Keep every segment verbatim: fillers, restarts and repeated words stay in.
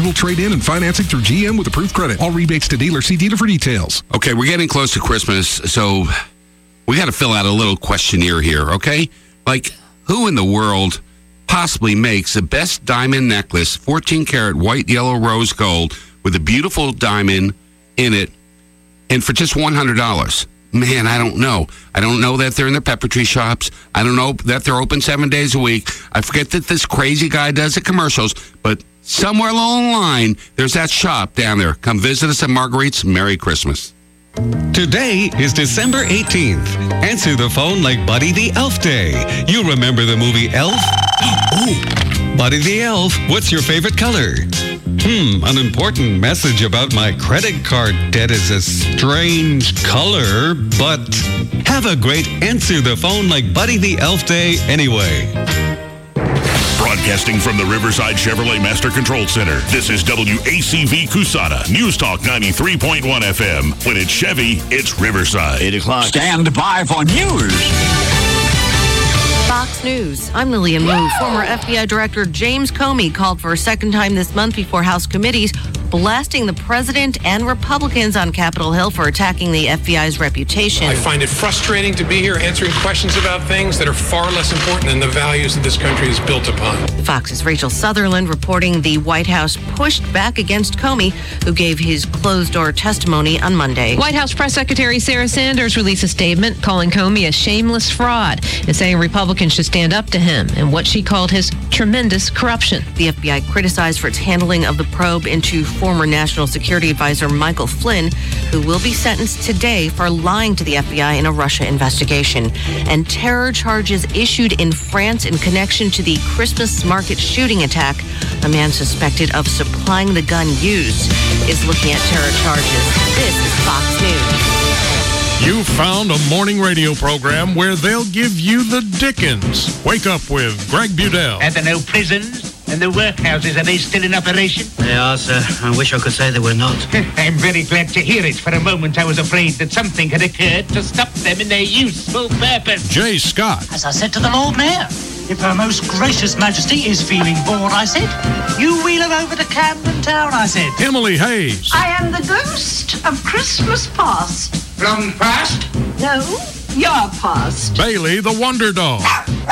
eligible trade-in and financing through G M with approved credit. All rebates to dealer. See dealer for details. Okay, we're getting close to Christmas, so we got to fill out a little questionnaire here, okay? Like, who in the world possibly makes the best diamond necklace, fourteen karat white, yellow, rose gold, with a beautiful diamond in it, and for just one hundred dollars? Man, I don't know. I don't know that they're in the Peppertree shops. I don't know that they're open seven days a week. I forget that this crazy guy does the commercials, but somewhere along the line, there's that shop down there. Come visit us at Marguerite's. Merry Christmas. Today is December eighteenth. Answer the phone like Buddy the Elf Day. You remember the movie Elf? Ooh. Buddy the Elf, what's your favorite color? Hmm, an important message about my credit card debt is a strange color, but have a great Answer the Phone like Buddy the Elf Day anyway. Broadcasting from the Riverside Chevrolet Master Control Center, this is W A C V Cusana, News Talk ninety-three point one F M. When it's Chevy, it's Riverside. eight o'clock. Stand by for news. Fox News. I'm Lillian Wu. Former F B I Director James Comey called for a second time this month before House committees, blasting the president and Republicans on Capitol Hill for attacking the F B I's reputation. I find it frustrating to be here answering questions about things that are far less important than the values that this country is built upon. Fox's Rachel Sutherland reporting the White House pushed back against Comey, who gave his closed-door testimony on Monday. White House Press Secretary Sarah Sanders released a statement calling Comey a shameless fraud and saying Republicans should stand up to him and what she called his tremendous corruption. The F B I criticized for its handling of the probe into former National Security Advisor Michael Flynn, who will be sentenced today for lying to the F B I in a Russia investigation. And terror charges issued in France in connection to the Christmas market shooting attack. A man suspected of supplying the gun used is looking at terror charges. This is Fox News. You found a morning radio program where they'll give you the dickens. Wake up with Greg Budell. Are there no prisons and the workhouses? Are they still in operation? They are, sir. I wish I could say they were not. I'm very glad to hear it. For a moment, I was afraid that something had occurred to stop them in their useful purpose. Jay Scott. As I said to the Lord Mayor, if Her Most Gracious Majesty is feeling bored, I said, you wheel her over to Camden Town, I said. Emily Hayes. I am the ghost of Christmas past. From past? No, your past. Bailey the Wonder Dog.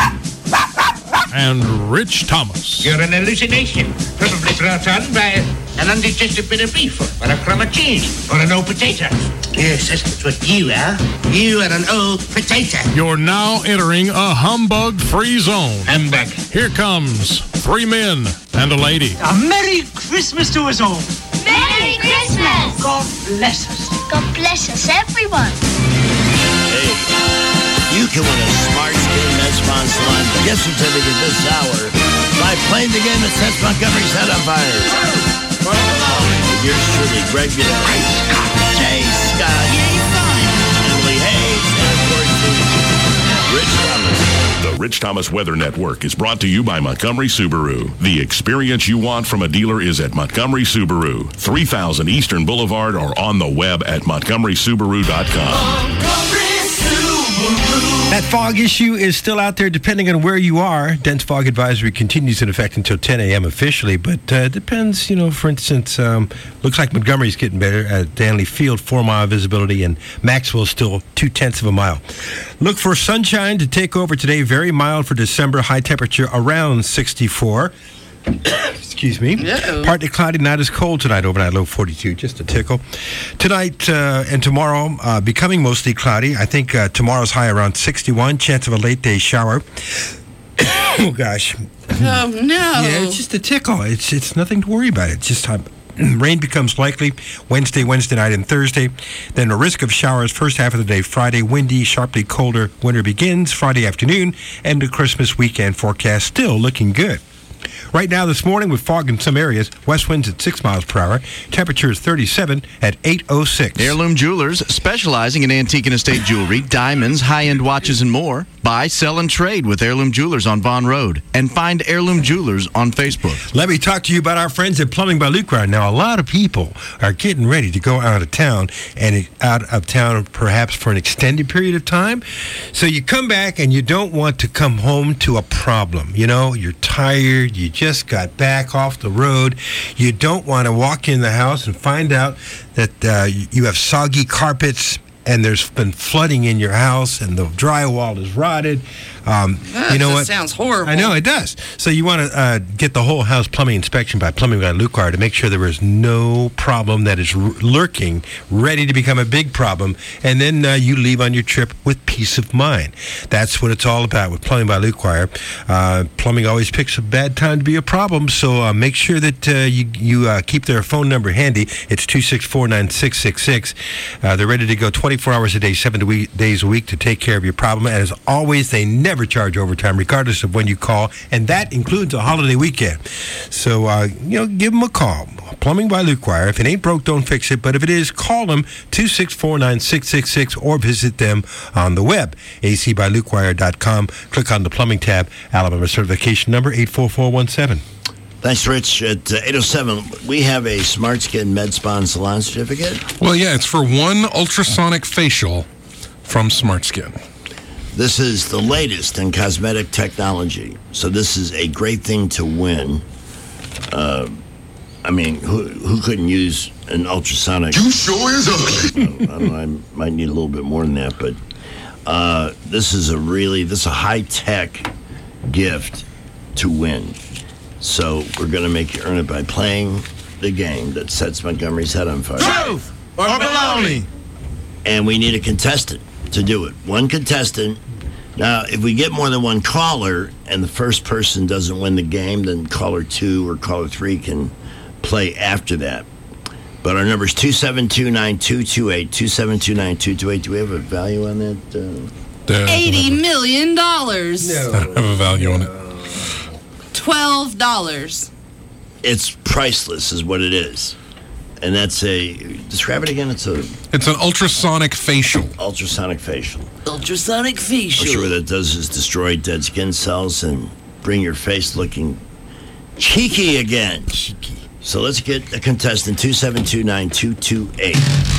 And Rich Thomas. You're an hallucination, probably brought on by an undigested bit of beef, or a crumb of cheese, or an old potato. Yes, that's what you are. You are an old potato. You're now entering a humbug-free zone. Humbug. Here comes three men and a lady. A Merry Christmas to us all. Merry Christmas. God bless us. God bless us, everyone. Hey, you can win a smart skin Mezbon Salon gift certificate this hour by playing the game that sets Montgomery's head on fire. With yours truly, Greg Budell, Jay Scott, Emily Hayes, and of course, Rich Thomas. The Rich Thomas Weather Network is brought to you by Montgomery Subaru. The experience you want from a dealer is at Montgomery Subaru, three thousand Eastern Boulevard, or on the web at montgomery subaru dot com. That fog issue is still out there depending on where you are. Dense fog advisory continues in effect until ten a.m. officially, but uh, depends, you know, for instance, um, looks like Montgomery's getting better at Danley Field, four-mile visibility, and Maxwell still two-tenths of a mile. Look for sunshine to take over today. Very mild for December, high temperature around sixty-four. Excuse me. Uh-oh. Partly cloudy, not as cold tonight. Overnight low forty-two, just a tickle. Tonight uh, and tomorrow, uh, becoming mostly cloudy. I think uh, tomorrow's high around sixty-one. Chance of a late day shower. Oh gosh. Oh no. Yeah, it's just a tickle. It's it's nothing to worry about. It's just time. Rain becomes likely Wednesday, Wednesday night, and Thursday. Then a risk of showers first half of the day. Friday, windy, sharply colder. Winter begins Friday afternoon, and the Christmas weekend forecast still looking good. Right now, this morning, with fog in some areas, west winds at six miles per hour. Temperature is thirty-seven at eight oh six. Heirloom Jewelers, specializing in antique and estate jewelry, diamonds, high-end watches, and more. Buy, sell, and trade with Heirloom Jewelers on Vaughn Road. And find Heirloom Jewelers on Facebook. Let me talk to you about our friends at Plumbing by Lucrar. Now, a lot of people are getting ready to go out of town, and out of town perhaps for an extended period of time. So you come back and you don't want to come home to a problem. You know, you're tired, you just got back off the road. You don't want to walk in the house and find out that uh, you have soggy carpets and there's been flooding in your house and the drywall is rotted. Um, that you know just what? sounds horrible. I know, it does. So you want to uh, get the whole house plumbing inspection by Plumbing by Lucrar to make sure there is no problem that is r- lurking, ready to become a big problem, and then uh, you leave on your trip with peace of mind. That's what it's all about with Plumbing by Lucrar. Uh, plumbing always picks a bad time to be a problem, so uh, make sure that uh, you, you uh, keep their phone number handy. It's two six four, nine six six six. Uh, they're ready to go twenty-four hours a day, seven days a week to take care of your problem. And as always, they never Never charge overtime, regardless of when you call, and that includes a holiday weekend. So, uh, you know, give them a call. Plumbing by Lucrar. If it ain't broke, don't fix it. But if it is, call them two six four, nine six six six or visit them on the web, a c by lucrar dot com. Click on the plumbing tab. Alabama certification number eight four four one seven. Thanks, Rich. At uh, eight oh seven, we have a Smart Skin Med Spa and Salon certificate. Well, yeah, it's for one ultrasonic facial from Smart Skin. This is the latest in cosmetic technology, so this is a great thing to win. Uh, I mean, who who couldn't use an ultrasonic? You sure is ugly. I don't know, I might need a little bit more than that, but uh, this is a really, this is a high-tech gift to win. So we're going to make you earn it by playing the game that sets Montgomery's head on fire. Truth or baloney? And we need a contestant to do it. One contestant. Now, if we get more than one caller and the first person doesn't win the game, then caller two or caller three can play after that. But our number is two seven two, nine two two eight, two seven two, nine two two eight. Do we have a value on that? Uh... eighty million dollars. No. I don't have a value on it. twelve dollars. It's priceless is what it is. And that's a, describe it again, it's a... It's an ultrasonic facial. Ultrasonic facial. Ultrasonic facial. I'm sure what that does is destroy dead skin cells and bring your face looking cheeky again. Cheeky. So let's get a contestant, two seven two, nine two two eight.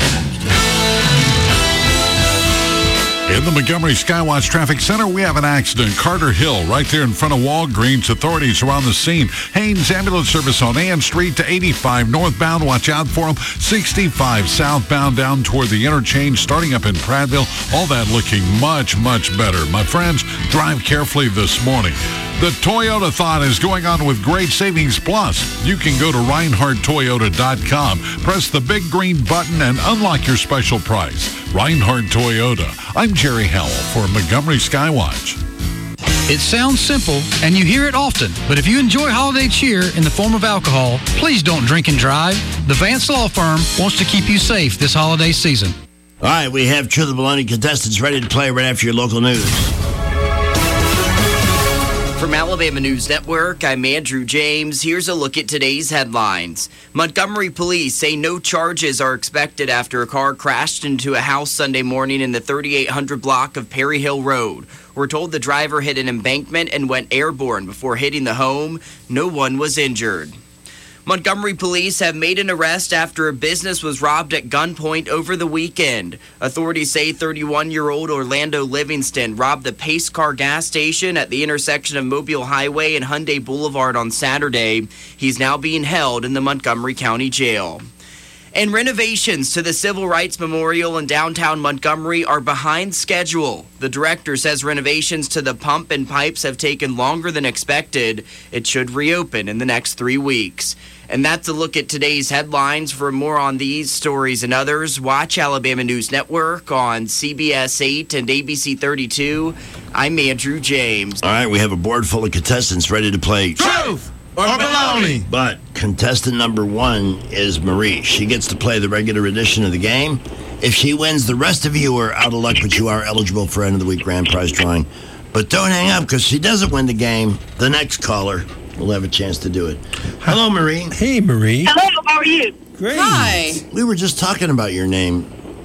In the Montgomery Skywatch Traffic Center, we have an accident. Carter Hill, right there in front of Walgreens. Authorities are on the scene. Haynes Ambulance Service on Ann Street to eighty-five northbound. Watch out for them. sixty-five southbound down toward the interchange, starting up in Prattville. All that looking much, much better. My friends, drive carefully this morning. The Toyota-thon is going on with Great Savings Plus. You can go to Reinhardt Toyota dot com, press the big green button, and unlock your special price. Reinhardt Toyota. I'm Jerry Howell for Montgomery Skywatch. It sounds simple, and you hear it often, but if you enjoy holiday cheer in the form of alcohol, please don't drink and drive. The Vance Law Firm wants to keep you safe this holiday season. All right, we have Truth or Baloney contestants ready to play right after your local news. From Alabama News Network, I'm Andrew James. Here's a look at today's headlines. Montgomery police say no charges are expected after a car crashed into a house Sunday morning in the thirty-eight hundred block of Perry Hill Road. We're told the driver hit an embankment and went airborne before hitting the home. No one was injured. Montgomery police have made an arrest after a business was robbed at gunpoint over the weekend. Authorities say thirty-one-year-old Orlando Livingston robbed the Pace Car gas station at the intersection of Mobile Highway and Hyundai Boulevard on Saturday. He's now being held in the Montgomery County Jail. And renovations to the Civil Rights Memorial in downtown Montgomery are behind schedule. The director says renovations to the pump and pipes have taken longer than expected. It should reopen in the next three weeks. And that's a look at today's headlines. For more on these stories and others, watch Alabama News Network on C B S eight and A B C thirty-two. I'm Andrew James. All right, we have a board full of contestants ready to play Truth or baloney. But contestant number one is Marie. She gets to play the regular edition of the game. If she wins, the rest of you are out of luck, but you are eligible for end of the week grand prize drawing. But don't hang up, because she doesn't win the game. The next caller will have a chance to do it. Hello, Marie. Hey, Marie. Hello, how are you? Great. Hi. We were just talking about your name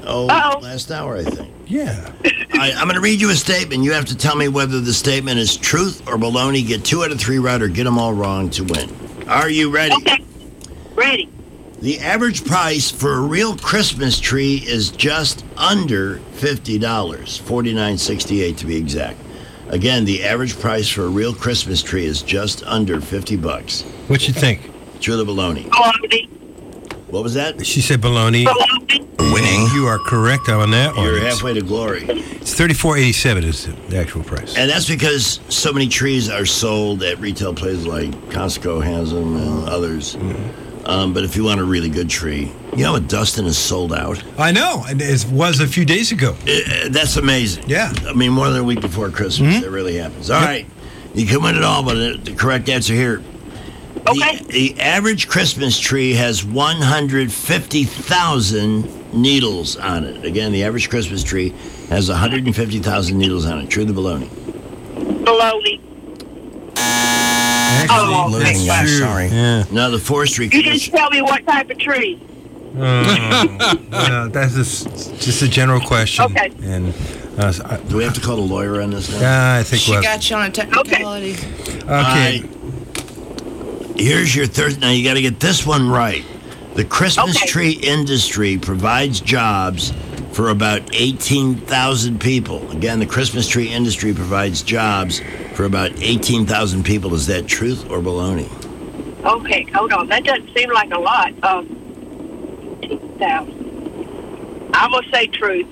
oh, Uh-oh. last hour, I think. Yeah. I, I'm going to read you a statement. You have to tell me whether the statement is truth or baloney. Get two out of three right or get them all wrong to win. Are you ready? Okay. Ready. The average price for a real Christmas tree is just under fifty dollars, forty-nine sixty-eight to be exact. Again, the average price for a real Christmas tree is just under fifty bucks. What you think? True or baloney? Baloney. What was that? She said baloney. Winning. You are correct on that one. You're halfway to glory. It's thirty-four eighty-seven is the actual price. And that's because so many trees are sold at retail places like Costco has them and others. Mm-hmm. Um, but if you want a really good tree, you know what Dustin is sold out? I know. And it was a few days ago. It, that's amazing. Yeah. I mean, more than a week before Christmas. Mm-hmm. It really happens. All Yep. right. You can win it all, but the, the correct answer here. Okay. The, the average Christmas tree has one hundred fifty thousand needles on it. Again, the average Christmas tree has one hundred fifty thousand needles on it. True or baloney? Baloney. Actually, Oh, that's okay. true. Sorry. Yeah. No, the forestry You didn't commission. tell me what type of tree. Uh, no, that's just, just a general question. Okay. And uh, I, Do we have to call a lawyer on this now? uh, I think She we'll got you on a technicality. Okay. All right. Here's your third. Now you got to get this one right. The Christmas Okay. tree industry provides jobs for about eighteen thousand people. Again, the Christmas tree industry provides jobs for about eighteen thousand people. Is that truth or baloney? Okay, hold on. That doesn't seem like a lot. Um, eighteen thousand. I'm going to say truth.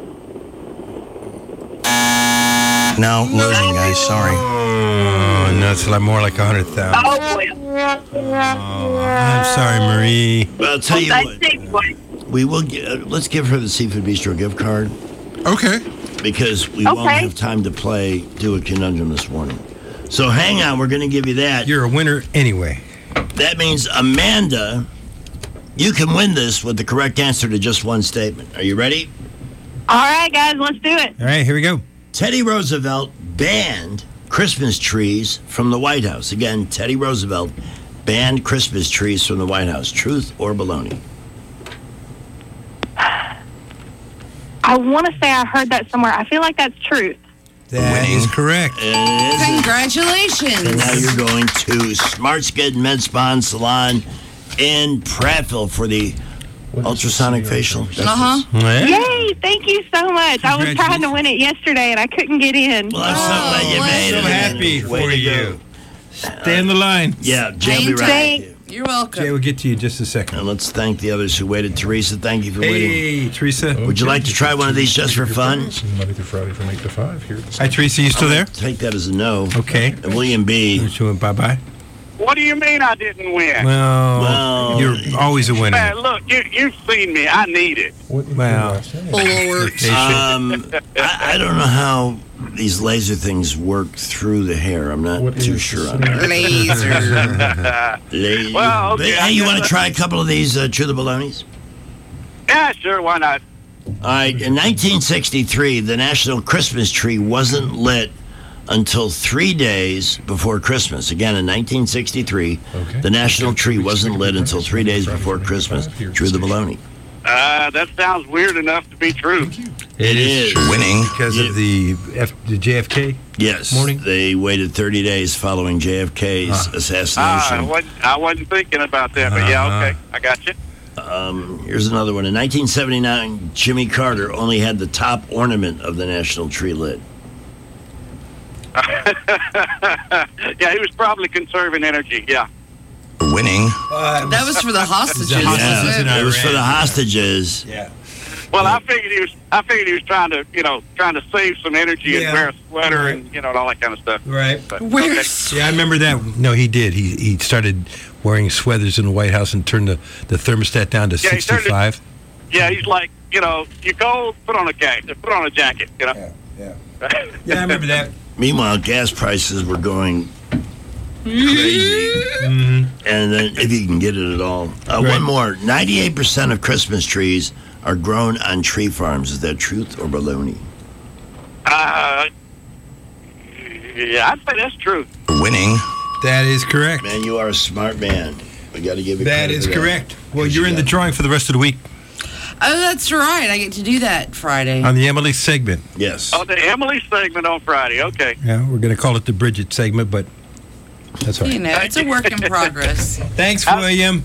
No, losing, guys. Sorry. Oh, no, it's a lot more like one hundred thousand. Oh, well. Oh, I'm sorry, Marie. Well, I'll tell you That's what. it, boy. We will. gi- Uh, let's give her the Seafood Bistro gift card Okay. because we won't Okay. have time to play Do a Conundrum this morning. So hang on. We're going to give you that. You're a winner anyway. That means Amanda, you can win this with the correct answer to just one statement. Are you ready? All right, guys, let's do it. All right, here we go. Teddy Roosevelt banned Christmas trees from the White House. Again, Teddy Roosevelt banned Christmas trees from the White House. Truth or baloney? I want to say I heard that somewhere. I feel like that's truth. That is correct. And it is. Congratulations. And now you're going to Smart Skin Med Spa and Salon in Prattville for the ultrasonic facial. That's Uh-huh. Yeah. Yay, thank you so much. I was trying to win it yesterday, and I couldn't get in. Well, I'm so glad you Oh, made I'm it. so happy Way for to you. go. Stay in the line. Yeah, Jay will be Hang right tight. with you. You're welcome. Jay will get to you in just a second. And let's thank the others who waited. Teresa, thank you for waiting. Hey, Teresa. Would you like to try one of these just for fun? Monday through Friday from eight to five here. Hi, Teresa. You still there? Take that as a no. Okay. And William B. Bye bye. What do you mean I didn't win? Well, Well, you're always a winner. Man, look, you, you've seen me. I need it. Well, Um, I, I don't know how these laser things work through the hair. I'm not too sure on that. Laser. Laser. Well, But, okay, I hey, you guess want to I- try a couple of these uh, True the Balonies? Yeah, sure, why not? All right. In nineteen sixty-three, the national Christmas tree wasn't lit until three days before Christmas. Again, in nineteen sixty-three, the national tree wasn't lit until three days before Christmas. True the baloney. Uh, that sounds weird enough to be true. It is. winning because of the F, the J F K. Yes. Morning. They waited thirty days following J F K's Ah, I assassination. wasn't, I wasn't thinking about that, but yeah, Uh-huh. okay, I got you. Um, here's another one. In nineteen seventy-nine, Jimmy Carter only had the top ornament of the national tree lit. Yeah, he was probably conserving energy, yeah. Winning. That was for the hostages. Yeah, wasn't it? it was for the hostages. Yeah. Well, I figured he was. I figured he was trying to, you know, trying to save some energy Yeah. and wear a sweater and you know and all that kind of stuff. Right. But, Where? okay. Yeah, I remember that. No, he did. He he started wearing sweaters in the White House and turned the, the thermostat down to Yeah, he turned it- sixty-five. Yeah, he's like, you know, you cold, put on a jacket, put on a jacket, you know. Yeah, yeah, I remember that. Meanwhile, gas prices were going crazy. Mm-hmm. And then, if you can get it at all. Uh, Right. One more. ninety-eight percent of Christmas trees are grown on tree farms. Is that truth or baloney? Uh, yeah, I'd say that's true. Winning. That is correct. Man, you are a smart man. We got to give you That credit is for correct. Well, Because you're you in the got- drawing for the rest of the week. Oh, that's right. I get to do that Friday. On the Emily segment. Yes. Oh, the Emily segment on Friday. Okay. Yeah, we're going to call it the Bridget segment, but that's all right. You know, it's a work in progress. Thanks, William.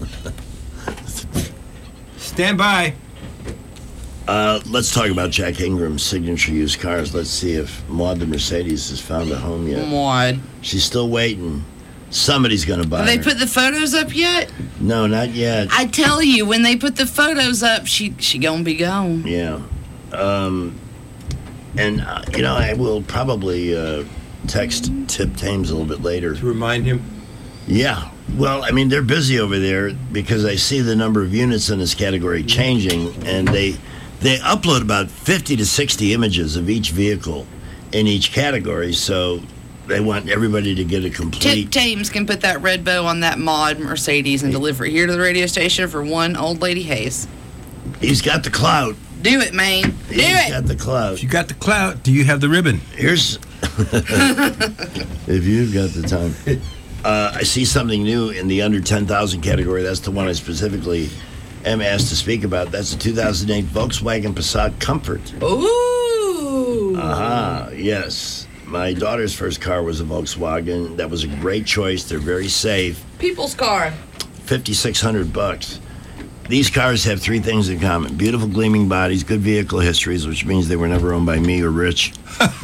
Stand by. Uh, let's talk about Jack Ingram's signature used cars. Let's see if Maud the Mercedes has found a home yet. Maud. She's still waiting. Somebody's going to buy Have they her. put the photos up yet? No, not yet. I tell you, when they put the photos up, she she gonna be gone. Yeah. Um, and, uh, you know, I will probably uh, text Tip Thames a little bit later. To remind him? Yeah. Well, I mean, they're busy over there because I see the number of units in this category changing, and they they upload about fifty to sixty images of each vehicle in each category, so they want everybody to get a Tip complete... Thames can put that red bow on that Maud Mercedes and deliver it here to the radio station for one old lady Hayes. He's got the clout. Do it, man. Do He's it. got the clout. If you got the clout, do you have the ribbon? Here's... if you've got the time. Uh, I see something new in the under ten thousand category. That's the one I specifically am asked to speak about. That's the two thousand eight Volkswagen Passat Comfort. Ooh. Aha, yes. My daughter's first car was a Volkswagen. That was a great choice. They're very safe. People's car. fifty-six hundred bucks. These cars have three things in common. Beautiful gleaming bodies, good vehicle histories, which means they were never owned by me or Rich.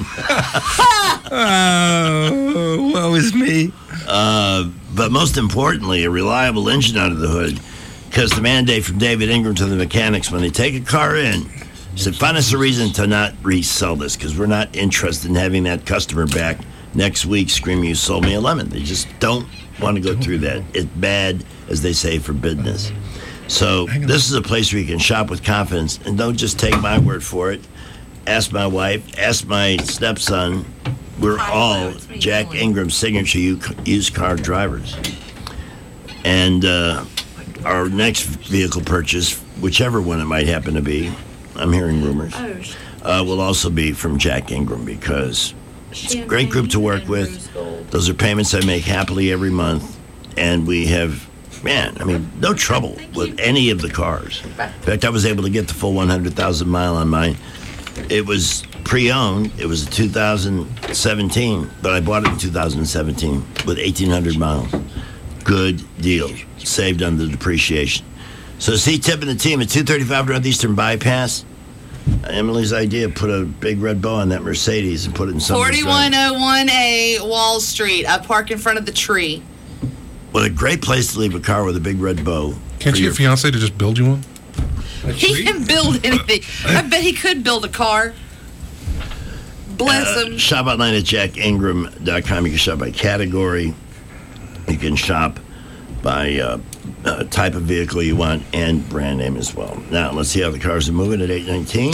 Oh, woe is me. Uh, but most importantly, a reliable engine under the hood. Because the mandate from David Ingram to the mechanics, when they take a car in, said, find us a reason to not resell this, because we're not interested in having that customer back next week screaming, you sold me a lemon. They just don't want to go through that. It's bad, as they say, for business. So this is a place where you can shop with confidence, and don't just take my word for it. Ask my wife, ask my stepson. We're all Jack Ingram signature used car drivers. And uh, our next vehicle purchase, whichever one it might happen to be, I'm hearing rumors, uh, will also be from Jack Ingram, because it's a great group to work with. Those are payments I make happily every month, and we have, man, I mean, no trouble with any of the cars. In fact, I was able to get the full one hundred thousand mile on mine. It was pre-owned. It was a two thousand seventeen, but I bought it in two thousand seventeen with eighteen hundred miles. Good deal. Saved on the depreciation. So see Tip and the team at two thirty-five Northeastern Bypass. Emily's idea, put a big red bow on that Mercedes and put it in somebody's forty-one oh one A Wall Street. I park in front of the tree. What a great place to leave a car with a big red bow. Can't you get your fiance to just build you one? He can build anything. I bet he could build a car. Bless uh, him. Shop online at jack ingram dot com. You can shop by category. You can shop by uh, uh, type of vehicle you want and brand name as well. Now, let's see how the cars are moving at eight nineteen.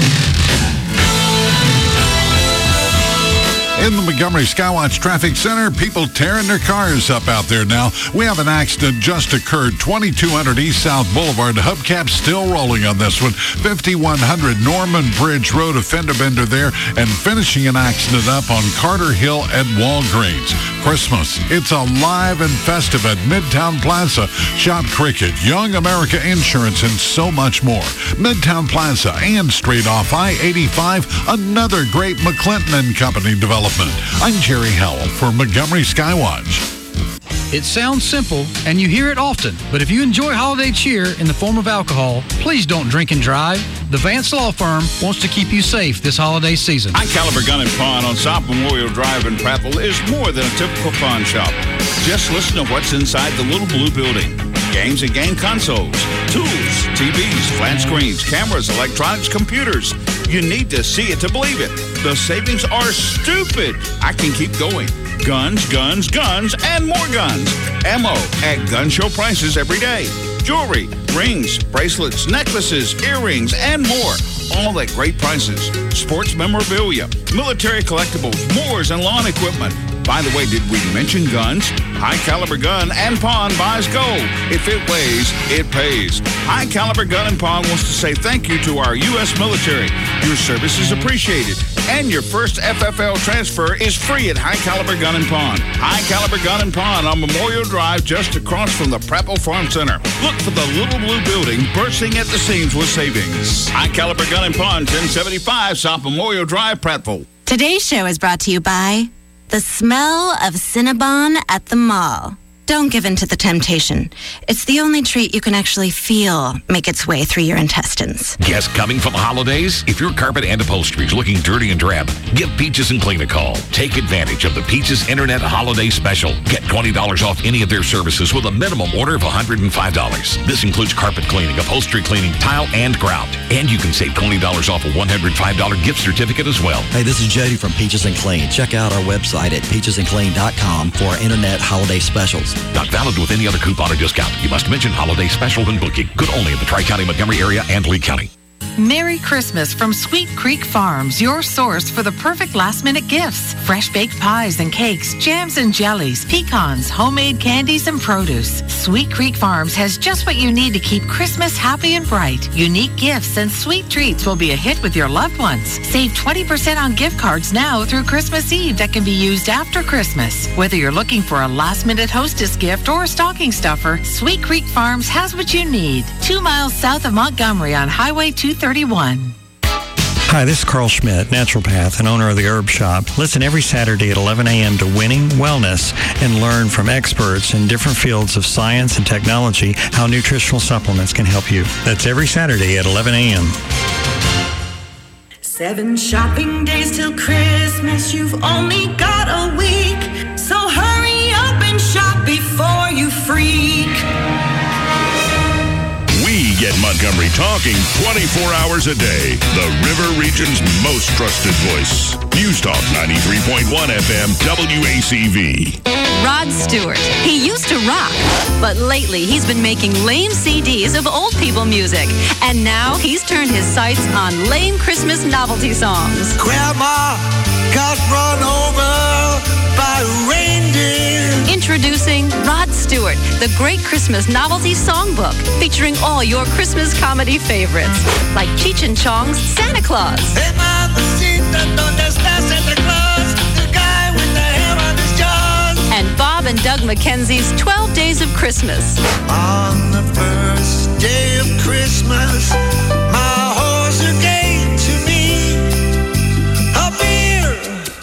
In the Montgomery Skywatch Traffic Center, people tearing their cars up out there now. We have an accident just occurred, twenty-two hundred East South Boulevard. Hubcap still rolling on this one. fifty-one hundred Norman Bridge Road, a fender bender there, and finishing an accident up on Carter Hill at Walgreens. Christmas, it's alive and festive at Midtown Plaza. Shop cricket, Young America Insurance, and so much more. Midtown Plaza and straight off I eighty-five, another great McClinton and Company development. I'm Jerry Howell for Montgomery Skywatch. It sounds simple, and you hear it often, but if you enjoy holiday cheer in the form of alcohol, please don't drink and drive. The Vance Law Firm wants to keep you safe this holiday season. High Caliber Gun and Pawn on South Memorial Drive in Prattville is more than a typical pawn shop. Just listen to what's inside the little blue building. Games and game consoles, tools, T Vs, flat screens, cameras, electronics, computers. You need to see it to believe it. The savings are stupid. I can keep going. Guns, guns, guns, and more guns. Ammo at gun show prices every day. Jewelry, rings, bracelets, necklaces, earrings, and more. All at great prices. Sports memorabilia, military collectibles, moors, and lawn equipment. By the way, did we mention guns? High Caliber Gun and Pawn buys gold. If it weighs, it pays. High Caliber Gun and Pawn wants to say thank you to our U S military. Your service is appreciated. And your first F F L transfer is free at High Caliber Gun and Pawn. High Caliber Gun and Pawn on Memorial Drive, just across from the Prattville Farm Center. Look for the little blue building bursting at the seams with savings. High Caliber Gun and Pawn, ten seventy-five South Memorial Drive, Prattville. Today's show is brought to you by the smell of Cinnabon at the mall. Don't give in to the temptation. It's the only treat you can actually feel make its way through your intestines. Guests coming for the holidays? If your carpet and upholstery is looking dirty and drab, give Peaches and Clean a call. Take advantage of the Peaches Internet Holiday Special. Get twenty dollars off any of their services with a minimum order of one hundred five dollars. This includes carpet cleaning, upholstery cleaning, tile, and grout. And you can save twenty dollars off a one hundred five dollars gift certificate as well. Hey, this is Jody from Peaches and Clean. Check out our website at peaches and clean dot com for our Internet Holiday Specials. Not valid with any other coupon or discount. You must mention holiday special when booking. Good only in the Tri-County, Montgomery area, and Lee County. Merry Christmas from Sweet Creek Farms, your source for the perfect last-minute gifts. Fresh baked pies and cakes, jams and jellies, pecans, homemade candies, and produce. Sweet Creek Farms has just what you need to keep Christmas happy and bright. Unique gifts and sweet treats will be a hit with your loved ones. Save twenty percent on gift cards now through Christmas Eve that can be used after Christmas. Whether you're looking for a last-minute hostess gift or a stocking stuffer, Sweet Creek Farms has what you need. Two miles south of Montgomery on Highway two thirty-one. Hi, this is Carl Schmidt, naturopath and owner of the Herb Shop. Listen every Saturday at eleven a.m. to Winning Wellness and learn from experts in different fields of science and technology how nutritional supplements can help you. That's every Saturday at eleven a.m. Seven shopping days till Christmas, you've only got a week. So hurry up and shop before you freak. We get Montgomery talking twenty-four hours a day. The River Region's most trusted voice. News Talk ninety-three point one F M W A C V. Rod Stewart. He used to rock, but lately he's been making lame C Ds of old people music. And now he's turned his sights on lame Christmas novelty songs. Grandma got run over by a reindeer. Introducing Rod Stewart, the Great Christmas Novelty Songbook, featuring all your Christmas comedy favorites, like Cheech and Chong's Santa Claus. Hey, mamacita, donde está Santa Claus? The guy with the hair on his jaws. And Bob and Doug McKenzie's twelve Days of Christmas. On the first day of Christmas, my horse gave to me a beer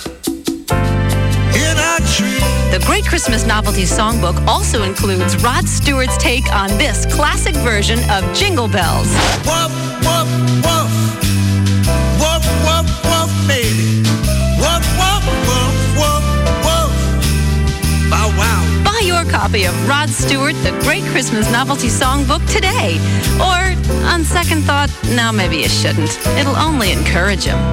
in a tree. The Great Christmas Novelty Songbook also includes Rod Stewart's take on this classic version of Jingle Bells. Woof, woof, woof. Woof, woof, woof, baby. Woof, woof, woof, woof, woof. Bow wow. Buy your copy of Rod Stewart, The Great Christmas Novelty Songbook today. Or, on second thought, no, maybe you shouldn't. It'll only encourage him.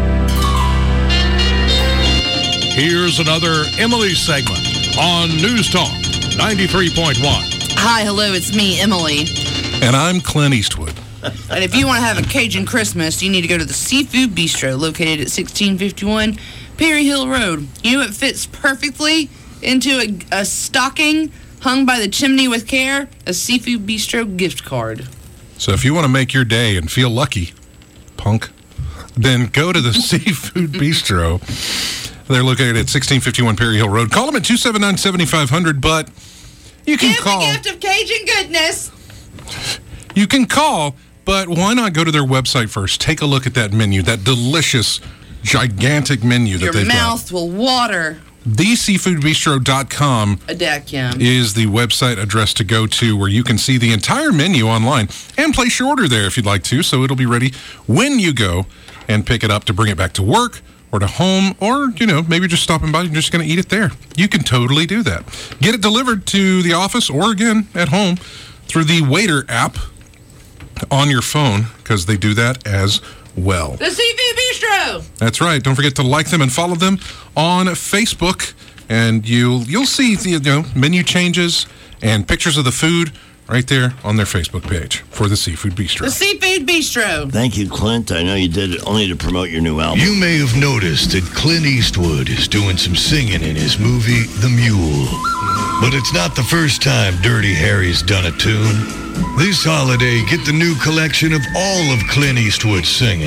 Here's another Emily segment on News Talk ninety-three point one. Hi, hello, it's me, Emily. And I'm Clint Eastwood. And if you want to have a Cajun Christmas, you need to go to the Seafood Bistro, located at sixteen fifty-one Perry Hill Road. You know, it fits perfectly into a, a stocking hung by the chimney with care, a Seafood Bistro gift card. So if you want to make your day and feel lucky, punk, then go to the Seafood Bistro. They're located at sixteen fifty-one Perry Hill Road. Call them at two seven nine, seven five zero zero, but you can Give call. the gift of Cajun goodness. You can call, but why not go to their website first? Take a look at that menu, that delicious, gigantic menu that Your they've got. Your mouth will water. the seafood bistro dot com A deck, yeah. is the website address to go to where you can see the entire menu online and place your order there if you'd like to, so it'll be ready when you go and pick it up to bring it back to work or to home, or, you know, maybe just stopping by and just going to eat it there. You can totally do that. Get it delivered to the office or, again, at home through the Waiter app on your phone, because they do that as well. The Seafood Bistro! That's right. Don't forget to like them and follow them on Facebook, and you'll you'll see the you know, menu changes and pictures of the food right there on their Facebook page for the Seafood Bistro. The Seafood Bistro. Thank you, Clint. I know you did it only to promote your new album. You may have noticed that Clint Eastwood is doing some singing in his movie, The Mule. But it's not the first time Dirty Harry's done a tune. This holiday, get the new collection of all of Clint Eastwood's singing.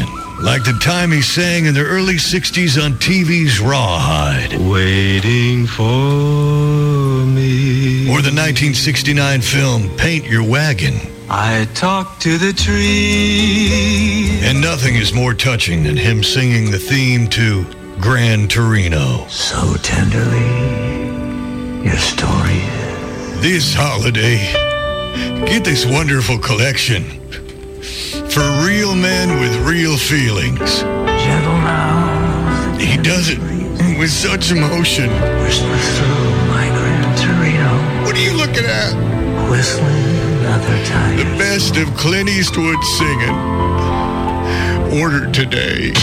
Like the time he sang in the early sixties on T V's Rawhide. Waiting for me. Or the nineteen sixty-nine film Paint Your Wagon. I talk to the tree. And nothing is more touching than him singing the theme to Gran Torino. So tenderly, your story is. This holiday, get this wonderful collection for real men with real feelings. Gentle now. He does it with such emotion. Whisper through my Gran Torino. What are you looking at? Whistling another time. The best of Clint Eastwood singing. Order today.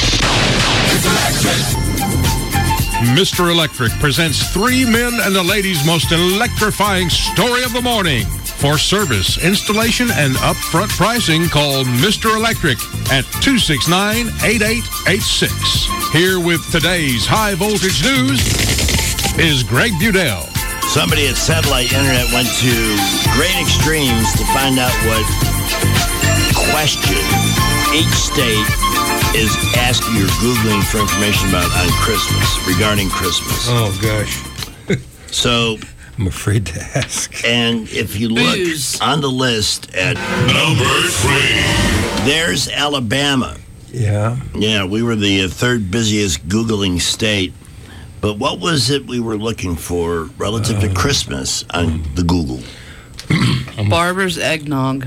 Mister Electric presents three men and a lady's most electrifying story of the morning. For service, installation, and upfront pricing, call Mister Electric at two six nine, eight eight eight six. Here with today's high voltage news is Greg Budell. Somebody at Satellite Internet went to great extremes to find out what question each state is asking or Googling for information about on Christmas, regarding Christmas. Oh, gosh. So I'm afraid to ask. And if you look Booze. on the list at number three, there's Alabama. Yeah. Yeah, we were the uh, third busiest Googling state. But what was it we were looking for relative uh, to Christmas on the Google? Barber's eggnog.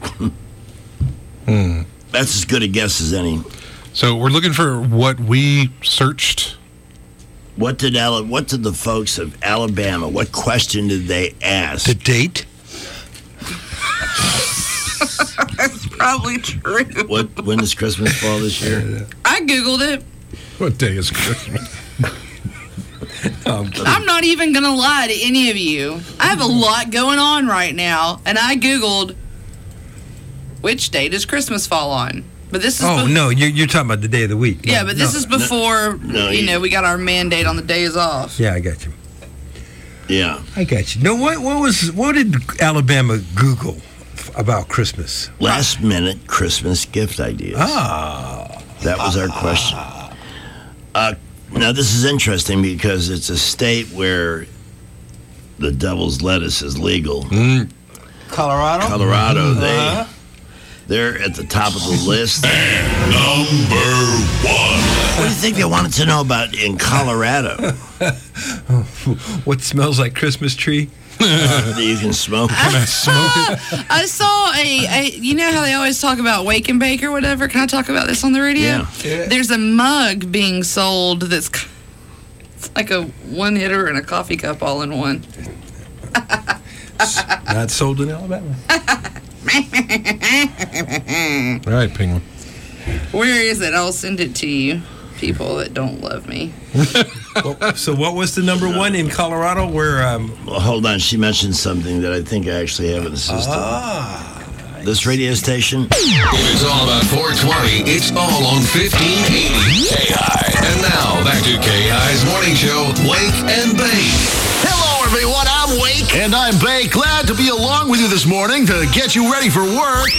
hmm. That's as good a guess as any. So we're looking for what we searched. What did Ala- What did the folks of Alabama? What question did they ask? The date. That's probably true. What? When does Christmas fall this year? I Googled it. What day is Christmas? oh, I'm not even gonna lie to any of you. I have a lot going on right now, and I Googled which day does Christmas fall on. But this is oh be- no, you're, you're talking about the day of the week. Yeah, no, but this no, is before no, no, you you, know we got our mandate on the days off. Yeah, I got you. Yeah, I got you. No, what what was what did Alabama Google f- about Christmas? Last minute Christmas gift ideas. Ah, that was our question. Uh, now this is interesting because it's a state where the devil's lettuce is legal. Mm. Colorado. Colorado, mm-hmm. they. Uh-huh. They're at the top of the list. And number one. What do you think they wanted to know about in Colorado? What smells like Christmas tree? uh, that you can smoke. Can I smoke it? I saw a, a, you know how they always talk about wake and bake or whatever? Can I talk about this on the radio? Yeah. yeah. There's a mug being sold that's it's like a one hitter and a coffee cup all in one. Not sold in Alabama. All right, Penguin. Where is it? I'll send it to you, people that don't love me. well, so what was the number one in Colorado where... Um... Well, hold on. She mentioned something that I think I actually have in the system. Ah, nice. This radio station? It's all about four twenty. It's all on fifteen eighty K I. And now, back to K I's morning show, Wake and Bake. Hello, everyone. I'm Wake. And I'm Bake. Glad to be along with you this morning to get you ready for work.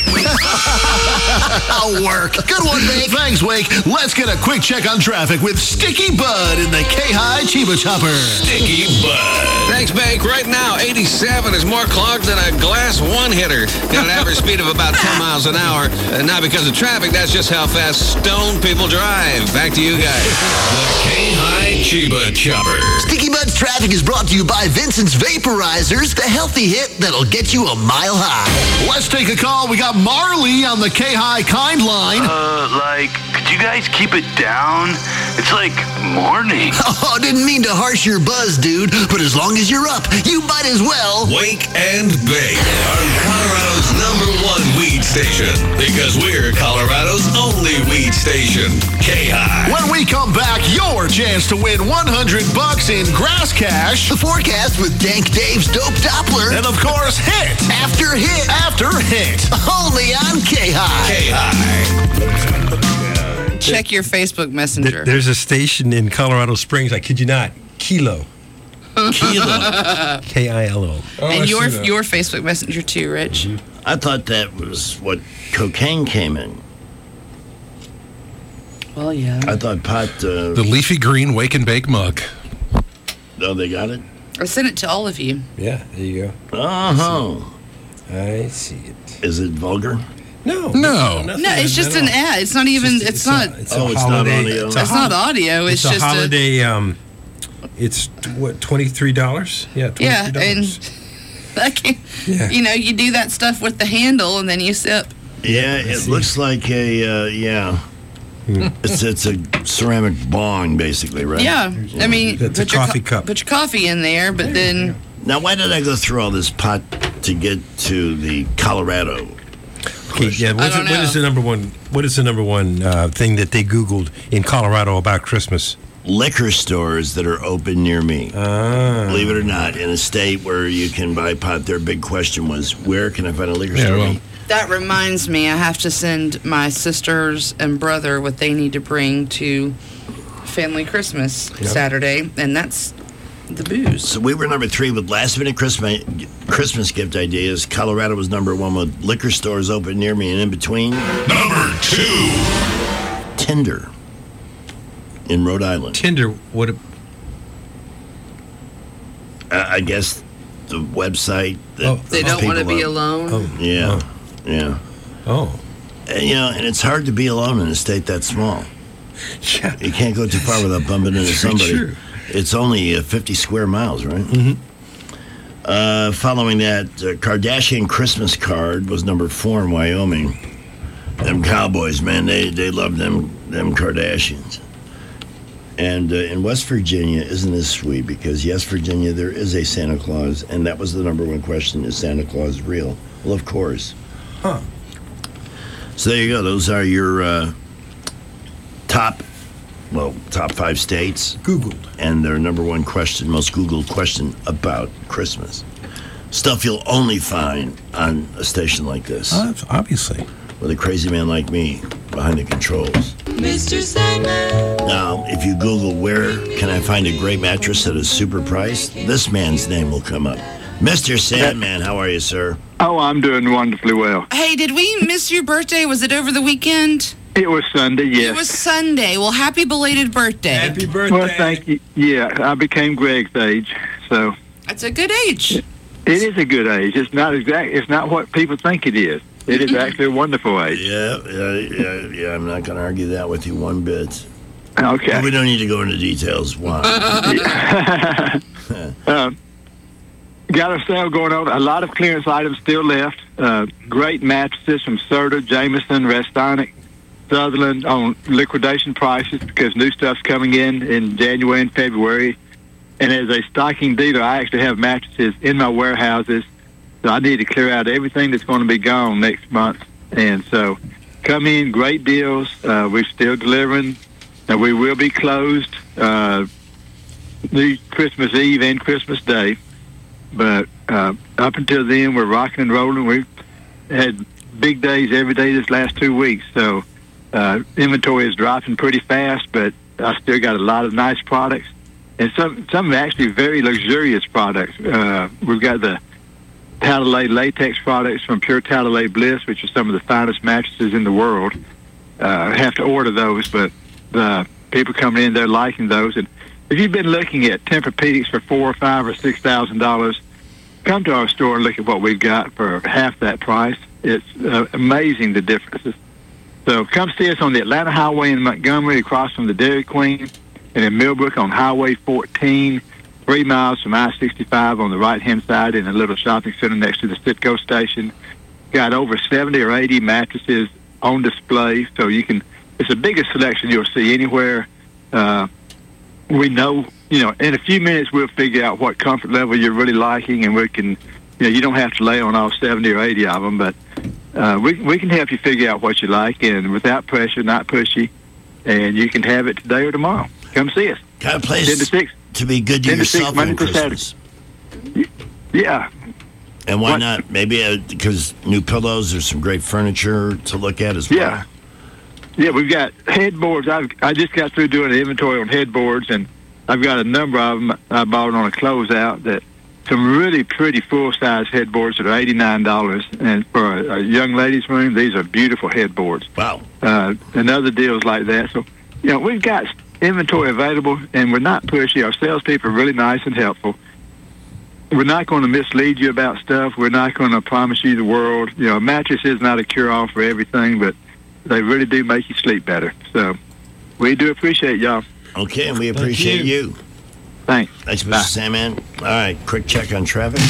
Work. Good one, Bake. Thanks, Wake. Let's get a quick check on traffic with Sticky Bud in the K-High Chiba Chopper. Sticky Bud. Thanks, Bake. Right now, eighty-seven is more clogged than a glass one-hitter. Got an average speed of about ten miles an hour. And not because of traffic, that's just how fast stoned people drive. Back to you guys. The K-High Chiba Chopper. Sticky Bud's traffic is brought to you by Vincent's Vaporizers, the healthy hit that'll get you a mile high. Let's take a call. We got Marley on the K-High Kind line. Uh, like, could you guys keep it down? It's like morning. Oh, didn't mean to harsh your buzz, dude, but as long as you're up, you might as well. Wake and Bake on Colorado's number one weed station, because we're Colorado's only weed station, K-High. When we come back, your chance to win one hundred bucks in grass cash. The forecast with Dank Dave's Dope Doppler. And of course, hit after hit after hit. Only on K-High. K-High. Check your Facebook Messenger. There's a station in Colorado Springs, I kid you not, Kilo. Kilo. K I L O. Oh, and I your see that. your Facebook Messenger too, Rich. I thought that was what cocaine came in. Well, yeah. I thought pot... Uh, the leafy green wake and bake mug. Oh, they got it? I sent it to all of you. Yeah, there you go. Uh-huh. I see it. Is it vulgar? No. No. No, it's just an ad. It's not even, it's, It's not, a- it's Oh, a it's not holiday- audio. It's, a it's hol- not audio. It's, It's, just a holiday. Um, it's what twenty-three dollars. Yeah, a, yeah, twenty-three and dollars. I can, Yeah. you know, you do that stuff with the handle and then you sip. Yeah, it looks like a, uh, yeah. Hmm. It's it's a ceramic bong, basically, right? Yeah, I mean, That's a put your coffee co- cup. Put your coffee in there, but then Now, why did I go through all this pot to get to the Colorado? Okay, yeah. What's I don't it, what know. is the number one? What is the number one uh, thing that they Googled in Colorado about Christmas? Liquor stores that are open near me. Ah. Believe it or not, in a state where you can buy pot, their big question was, where can I find a liquor Yeah, store? well- that reminds me, I have to send my sisters and brother what they need to bring to family Christmas Yep. Saturday, and that's the booze. So we were number three with last minute Christmas Christmas gift ideas. Colorado was number one with liquor stores open near me, and in between, Number two. Tinder in Rhode Island. Tinder. What? A, Uh, I guess the website. That Oh. They don't want to people be are- alone. oh. Yeah, yeah. Oh. And, you know, and it's hard to be alone in a state that small. Yeah. You can't go too far without bumping into somebody. True. It's only uh, fifty square miles, right? Mm-hmm. Uh, following that, uh, Kardashian Christmas card was number four in Wyoming. Them cowboys, man, they they love them them Kardashians. And uh, in West Virginia, isn't this sweet? Because yes, Virginia, there is a Santa Claus, and that was the number one question: is Santa Claus real? Well, of course. Huh. So there you go. Those are your uh, top, well, top five states. Googled. And their number one question, most Googled question about Christmas. Stuff you'll only find on a station like this. Uh, obviously. With a crazy man like me behind the controls. Mister Sandman. Now, if you Google where can I find a great mattress at a super price, this man's name will come up. Mister Sandman, how are you, sir? Oh, I'm doing wonderfully well. Hey, did we miss your birthday? Was it over the weekend? It was Sunday, yes. It was Sunday. Well, happy belated birthday. Happy birthday. Well, thank you. Yeah, I became Greg's age, so That's a good age. it is a good age. It's not exact. It's not what people think it is. It is actually a wonderful age. Yeah, yeah, yeah, yeah. I'm not going to argue that with you one bit. Okay. But we don't need to go into details. Why? um, got a sale going on. A lot of clearance items still left. Uh, great mattresses from Serta, Jameson, Restonic, Sutherland on liquidation prices because new stuff's coming in in January and February. And as a stocking dealer, I actually have mattresses in my warehouses. So I need to clear out everything that's going to be gone next month. And so come in, great deals. Uh, we're still delivering. Now, we will be closed uh, New Christmas Eve and Christmas Day. But uh, up until then, we're rocking and rolling. We've had big days every day this last two weeks. So uh, inventory is dropping pretty fast, but I still got a lot of nice products. And some, some actually very luxurious products. Uh, we've got the Talalay latex products from Pure Talalay Bliss, which are some of the finest mattresses in the world. Uh, I have to order those, but the people coming in, they're liking those. And if you've been looking at Tempur-Pedics for four or five or six thousand dollars, come to our store and look at what we've got for half that price. It's uh, amazing the differences. So come see us on the Atlanta Highway in Montgomery, across from the Dairy Queen, and in Millbrook on Highway fourteen. Three miles from I sixty-five on the right-hand side in a little shopping center next to the Citgo station. Got over seventy or eighty mattresses on display, so you can. It's the biggest selection you'll see anywhere. Uh, we know, you know, in a few minutes we'll figure out what comfort level you're really liking, and we can, you know, you don't have to lay on all seventy or eighty of them, but uh, we we can help you figure out what you like, and without pressure, not pushy, and you can have it today or tomorrow. Come see us. Kind of place ten to six. to be good to ten to six, yourself Monday on to Christmas. Saturday. Yeah. And why What? not? Maybe uh, because new pillows, there's some great furniture to look at as well. Yeah. Yeah, we've got headboards. I've, I just got through doing an inventory on headboards, and I've got a number of them I bought on a closeout. That some really pretty full-size headboards that are eighty-nine dollars. And for a, a young lady's room, these are beautiful headboards. Wow. Uh, and other deals like that. So you know, we've got inventory available, and we're not pushy. Our salespeople are really nice and helpful. We're not going to mislead you about stuff. We're not going to promise you the world. You know, a mattress is not a cure-all for everything, but they really do make you sleep better. So we do appreciate y'all. Okay, and we appreciate you. you. Thanks. Thanks, Mister Sandman. All right, quick check on traffic.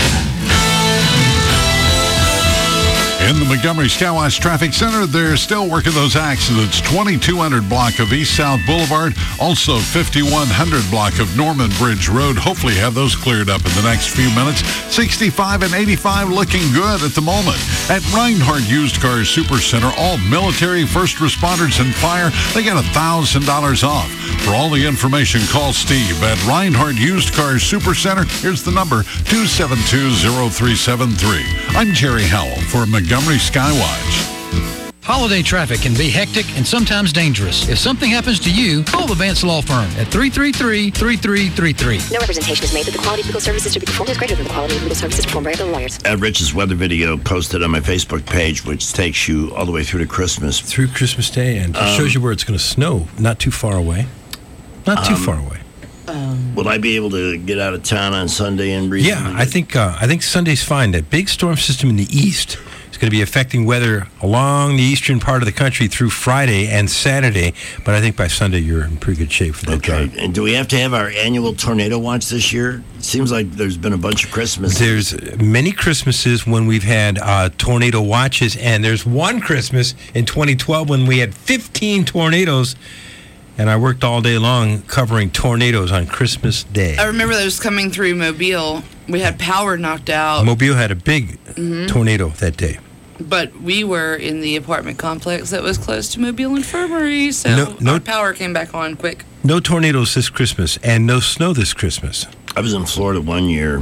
In the Montgomery Skywash Traffic Center, they're still working those accidents. twenty-two hundred block of East-South Boulevard, also fifty-one hundred block of Norman Bridge Road. Hopefully have those cleared up in the next few minutes. sixty-five and eighty-five looking good at the moment. At Reinhardt Used Cars Super Center, all military, first responders, and fire, they get one thousand dollars off. For all the information, call Steve at Reinhardt Used Cars Super Center. Here's the number, two seven two, zero three seven three. I'm Jerry Howell for Montgomery Skywatch. Holiday traffic can be hectic and sometimes dangerous. If something happens to you, call the Vance Law Firm at three three three, three three three three. No representation is made that the quality of legal services to be performed is greater than the quality of legal services performed by other lawyers. Ed Rich's weather video posted on my Facebook page, which takes you all the way through to Christmas. Through Christmas Day, and um, shows you where it's going to snow not too far away. Not too um, far away. Um, Will I be able to get out of town on Sunday and breathe? Yeah, I think uh, I think Sunday's fine. That big storm system in the east is going to be affecting weather along the eastern part of the country through Friday and Saturday. But I think by Sunday you're in pretty good shape for that Okay. drive. And do we have to have our annual tornado watch this year? It seems like there's been a bunch of Christmases. There's many Christmases when we've had uh, tornado watches, and there's one Christmas in twenty twelve when we had fifteen tornadoes. And I worked all day long covering tornadoes on Christmas Day. I remember those coming through Mobile. We had power knocked out. Mobile had a big Mhm. tornado that day. But we were in the apartment complex that was close to Mobile Infirmary, so No- no- our power came back on quick. No tornadoes this Christmas, and no snow this Christmas. I was in Florida one year.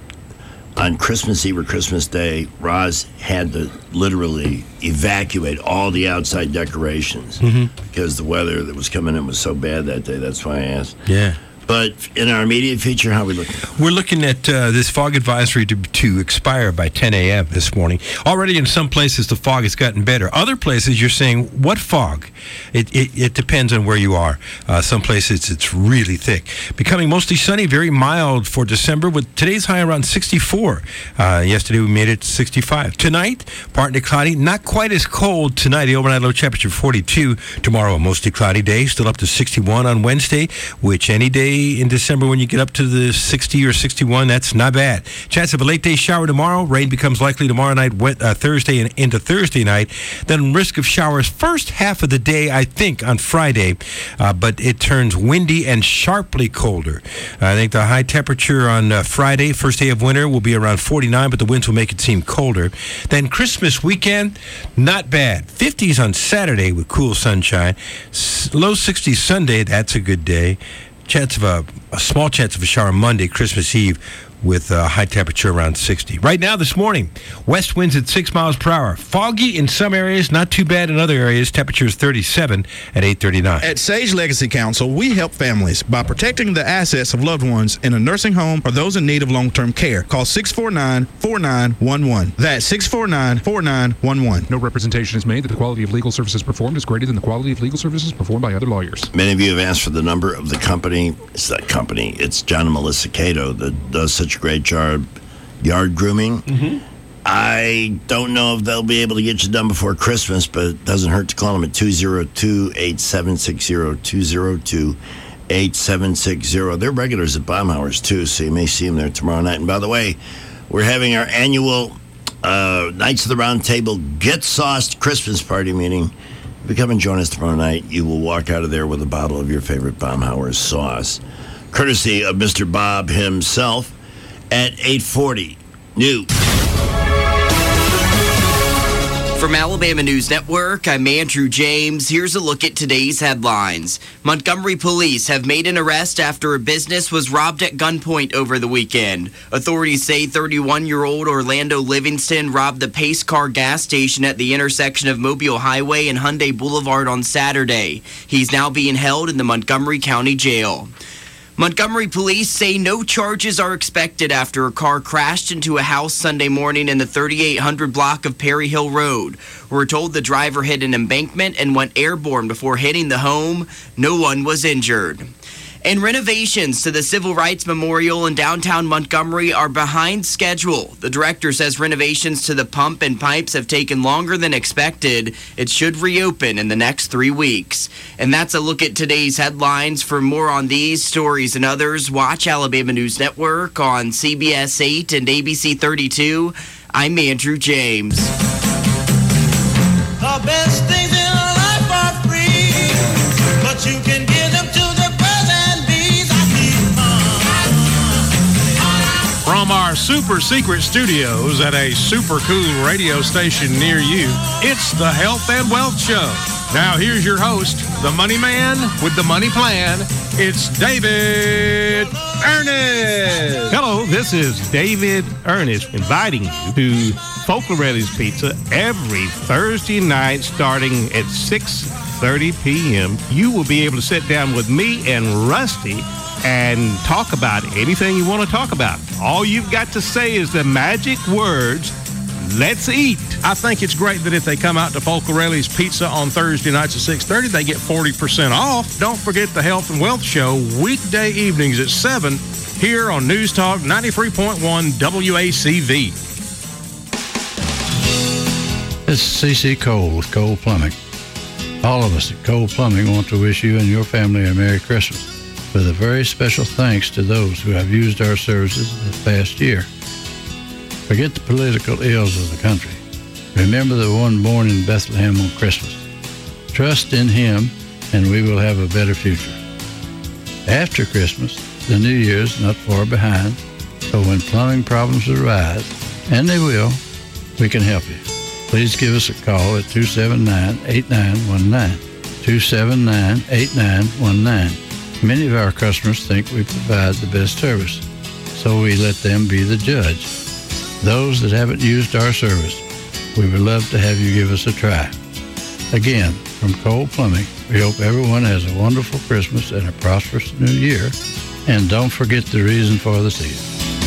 On Christmas Eve or Christmas Day, Roz had to literally evacuate all the outside decorations Mhm. because the weather that was coming in was so bad that day. That's why I asked. Yeah. But in our immediate feature, how are we looking? We're looking at uh, this fog advisory to, to expire by ten a.m. this morning. Already in some places, the fog has gotten better. Other places, you're saying, what fog? It, it, it depends on where you are. Uh, some places, it's really thick. Becoming mostly sunny, very mild for December, with today's high around sixty-four. Uh, yesterday, we made it sixty-five. Tonight, partly cloudy, not quite as cold tonight. The overnight low temperature, forty-two. Tomorrow, a mostly cloudy day, still up to sixty-one on Wednesday, which any day in December when you get up to the sixty or sixty-one, that's not bad. Chance of a late day shower tomorrow. Rain becomes likely tomorrow night, wet, uh, Thursday and into Thursday night. Then risk of showers first half of the day, I think, on Friday. Uh, but it turns windy and sharply colder. I think the high temperature on uh, Friday, first day of winter, will be around forty-nine, but the winds will make it seem colder. Then Christmas weekend, not bad. fifties on Saturday with cool sunshine. S- low sixties Sunday, that's a good day. Chance of a, a small chance of a shower Monday, Christmas Eve, with a high temperature around sixty. Right now, this morning, west winds at six miles per hour. Foggy in some areas, not too bad in other areas. Temperatures thirty-seven at eight thirty-nine. At Sage Legacy Council, we help families by protecting the assets of loved ones in a nursing home or those in need of long-term care. Call six four nine, four nine one one. That's six four nine, four nine one one. No representation is made that the quality of legal services performed is greater than the quality of legal services performed by other lawyers. Many of you have asked for the number of the company. It's that company. It's John and Melissa Cato that does such a great job yard grooming. Mm-hmm. I don't know if they'll be able to get you done before Christmas, but it doesn't hurt to call them at two oh two, eight seven six zero, two oh two, eight seven six zero. They're regulars at Baumhauer's, too, so you may see them there tomorrow night. And by the way, we're having our annual uh, Knights of the Round Table Get Sauced Christmas party meeting. If you come and join us tomorrow night, you will walk out of there with a bottle of your favorite Baumhauer's sauce, courtesy of Mister Bob himself, at eight forty. New. From Alabama News Network, I'm Andrew James. Here's a look at today's headlines. Montgomery police have made an arrest after a business was robbed at gunpoint over the weekend. Authorities say thirty-one-year-old Orlando Livingston robbed the Pace Car gas station at the intersection of Mobile Highway and Hyundai Boulevard on Saturday. He's now being held in the Montgomery County Jail. Montgomery police say no charges are expected after a car crashed into a house Sunday morning in the thirty-eight hundred block of Perry Hill Road. We're told the driver hit an embankment and went airborne before hitting the home. No one was injured. And renovations to the Civil Rights Memorial in downtown Montgomery are behind schedule. The director says renovations to the pump and pipes have taken longer than expected. It should reopen in the next three weeks. And that's a look at today's headlines. For more on these stories and others, watch Alabama News Network on C B S eight and A B C thirty-two. I'm Andrew James. The best things in life are free, but you can give them to the From our super secret studios at a super cool radio station near you, it's the Health and Wealth Show. Now here's your host, the money man with the money plan. It's David Ernest. Hello, this is David Ernest inviting you to Folcarelli's Pizza every Thursday night starting at six thirty p.m. You will be able to sit down with me and Rusty and talk about anything you want to talk about. All you've got to say is the magic words, let's eat. I think it's great that if they come out to Folcarelli's Pizza on Thursday nights at six thirty, they get forty percent off. Don't forget the Health and Wealth Show, weekday evenings at seven, here on News Talk ninety-three point one W A C V. This is C C Cole with Cole Plumbing. All of us at Cole Plumbing want to wish you and your family a Merry Christmas, with a very special thanks to those who have used our services this past year. Forget the political ills of the country. Remember the one born in Bethlehem on Christmas. Trust in him, and we will have a better future. After Christmas, the New Year is not far behind, so when plumbing problems arise, and they will, we can help you. Please give us a call at two seven nine, eight nine one nine, two seven nine, eight nine one nine. Many of our customers think we provide the best service, so we let them be the judge. Those that haven't used our service, we would love to have you give us a try. Again, from Cole Plumbing, we hope everyone has a wonderful Christmas and a prosperous New Year, and don't forget the reason for the season.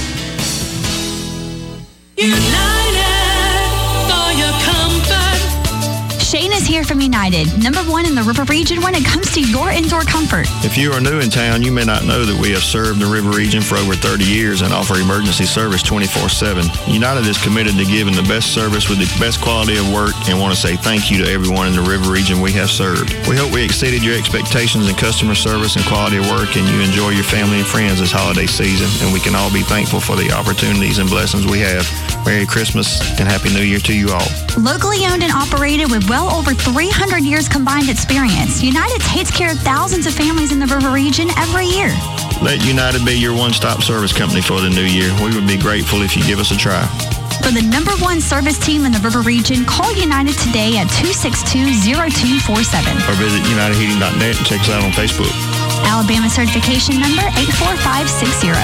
Shane is here from United, number one in the River Region when it comes to your indoor comfort. If you are new in town, you may not know that we have served the River Region for over thirty years and offer emergency service twenty-four seven. United is committed to giving the best service with the best quality of work and want to say thank you to everyone in the River Region we have served. We hope we exceeded your expectations in customer service and quality of work, and you enjoy your family and friends this holiday season, and we can all be thankful for the opportunities and blessings we have. Merry Christmas and Happy New Year to you all. Locally owned and operated with well over three hundred years combined experience, United takes care of thousands of families in the River Region every year. Let United be your one-stop service company for the new year. We would be grateful if you give us a try. For the number one service team in the River Region, call United today at two six two, zero two four seven. Or visit united heating dot net and check us out on Facebook. Alabama certification number eight four five six zero.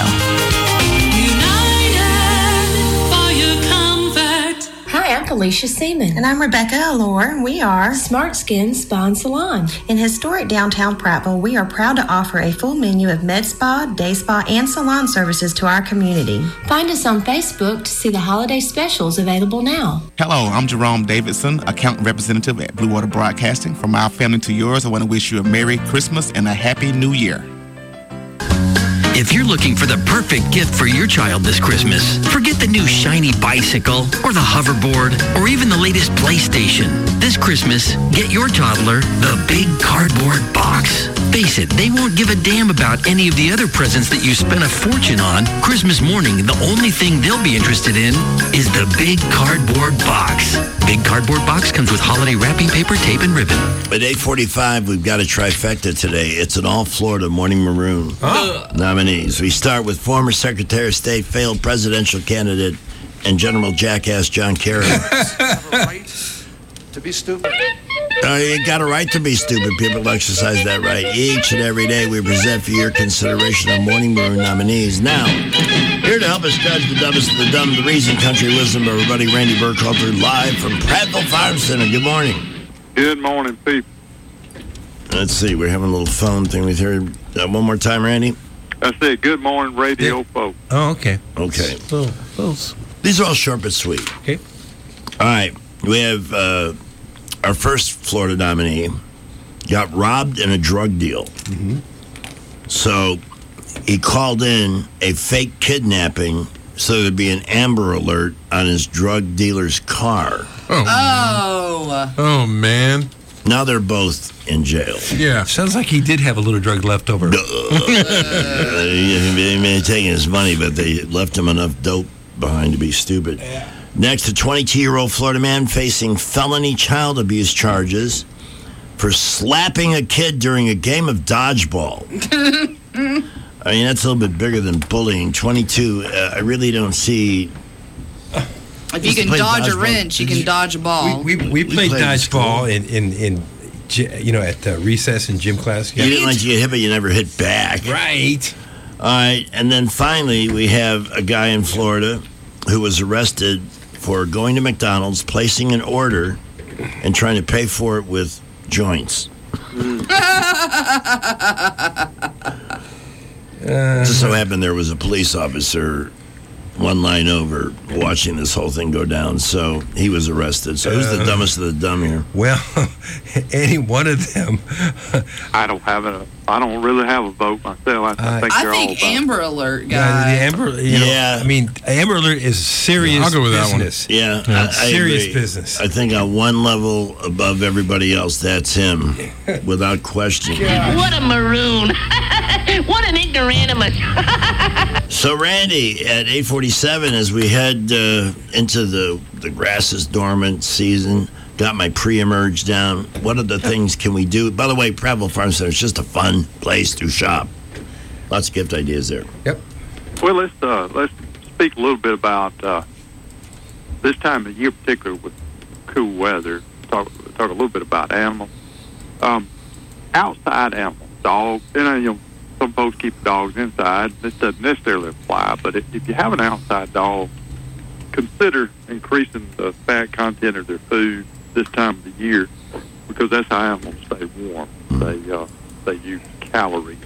Hi, I'm Felicia Seaman. And I'm Rebecca Allure, and we are Smart Skin Spa and Salon. In historic downtown Prattville, we are proud to offer a full menu of med spa, day spa, and salon services to our community. Find us on Facebook to see the holiday specials available now. Hello, I'm Jerome Davidson, account representative at Blue Water Broadcasting. From our family to yours, I want to wish you a Merry Christmas and a Happy New Year. If you're looking for the perfect gift for your child this Christmas, forget the new shiny bicycle or the hoverboard or even the latest PlayStation. This Christmas, get your toddler the big cardboard box. Face it, they won't give a damn about any of the other presents that you spent a fortune on. Christmas morning, the only thing they'll be interested in is the big cardboard box. Big cardboard box comes with holiday wrapping paper, tape, and ribbon. At eight forty-five, we've got a trifecta today. It's an all-Florida Morning Maroon. Oh. Nominees. We start with former Secretary of State, failed presidential candidate, and General Jackass John Kerry. To be stupid. Uh, you got a right to be stupid. People exercise that right each and every day. We present for your consideration our Morning Maroon nominees. Now, here to help us judge the dumbest of the dumb, the reason country wisdom, everybody, Randy Burkhalter, live from Prattville Farm Center. Good morning. Good morning, people. Let's see. We're having a little phone thing with her. Uh, one more time, Randy. I said, good morning, radio folks. Oh, okay. Okay. Oh, those. These are all short but sweet. Okay. All right. We have uh, our first Florida nominee got robbed in a drug deal. Mm-hmm. So he called in a fake kidnapping so there'd be an Amber Alert on his drug dealer's car. Oh. Oh, man. Now they're both in jail. Yeah. Sounds like he did have a little drug left over. Uh, they may have taken his money, but they left him enough dope behind to be stupid. Yeah. Next, a twenty-two-year-old Florida man facing felony child abuse charges for slapping a kid during a game of dodgeball. I mean, that's a little bit bigger than bullying. twenty-two, uh, I really don't see... If you can dodge a wrench, you can dodge a ball. We, we, we, We played played in dodgeball in, in, in, gy- you know, at uh, recess in gym class. You didn't like to get hit, but you never hit back. Right. All right, and then finally, we have a guy in Florida who was arrested for going to McDonald's, placing an order, and trying to pay for it with joints. Just so happened there was a police officer one line over watching this whole thing go down, so he was arrested. So who's the Uh, dumbest of the dumb here? Well, any one of them. I don't have a. I don't really have a vote myself. I, I think I they're think all about Amber Alert Yeah, guy. the Amber, you know, Yeah. I mean, Amber Alert is serious I'll go with that one. business. Yeah, Yeah. I, I Serious agree. business. I think on one level above everybody else, that's him, without question. What a maroon. What an ignoramus. So, Randy, at eight forty-seven, as we head uh, into the, the grass is dormant season, got my pre-emerge down. What other things can we do? By the way, Prattville Farm Center is just a fun place to shop. Lots of gift ideas there. Yep. Well, let's uh, let's speak a little bit about uh, this time of year, particularly with cool weather. Talk talk a little bit about animals. Um, outside animals, dogs. You know, you know, some folks keep dogs inside. This doesn't necessarily apply, but if, if you have an outside dog, consider increasing the fat content of their food this time of the year, because that's how animals stay warm. They uh, they use calories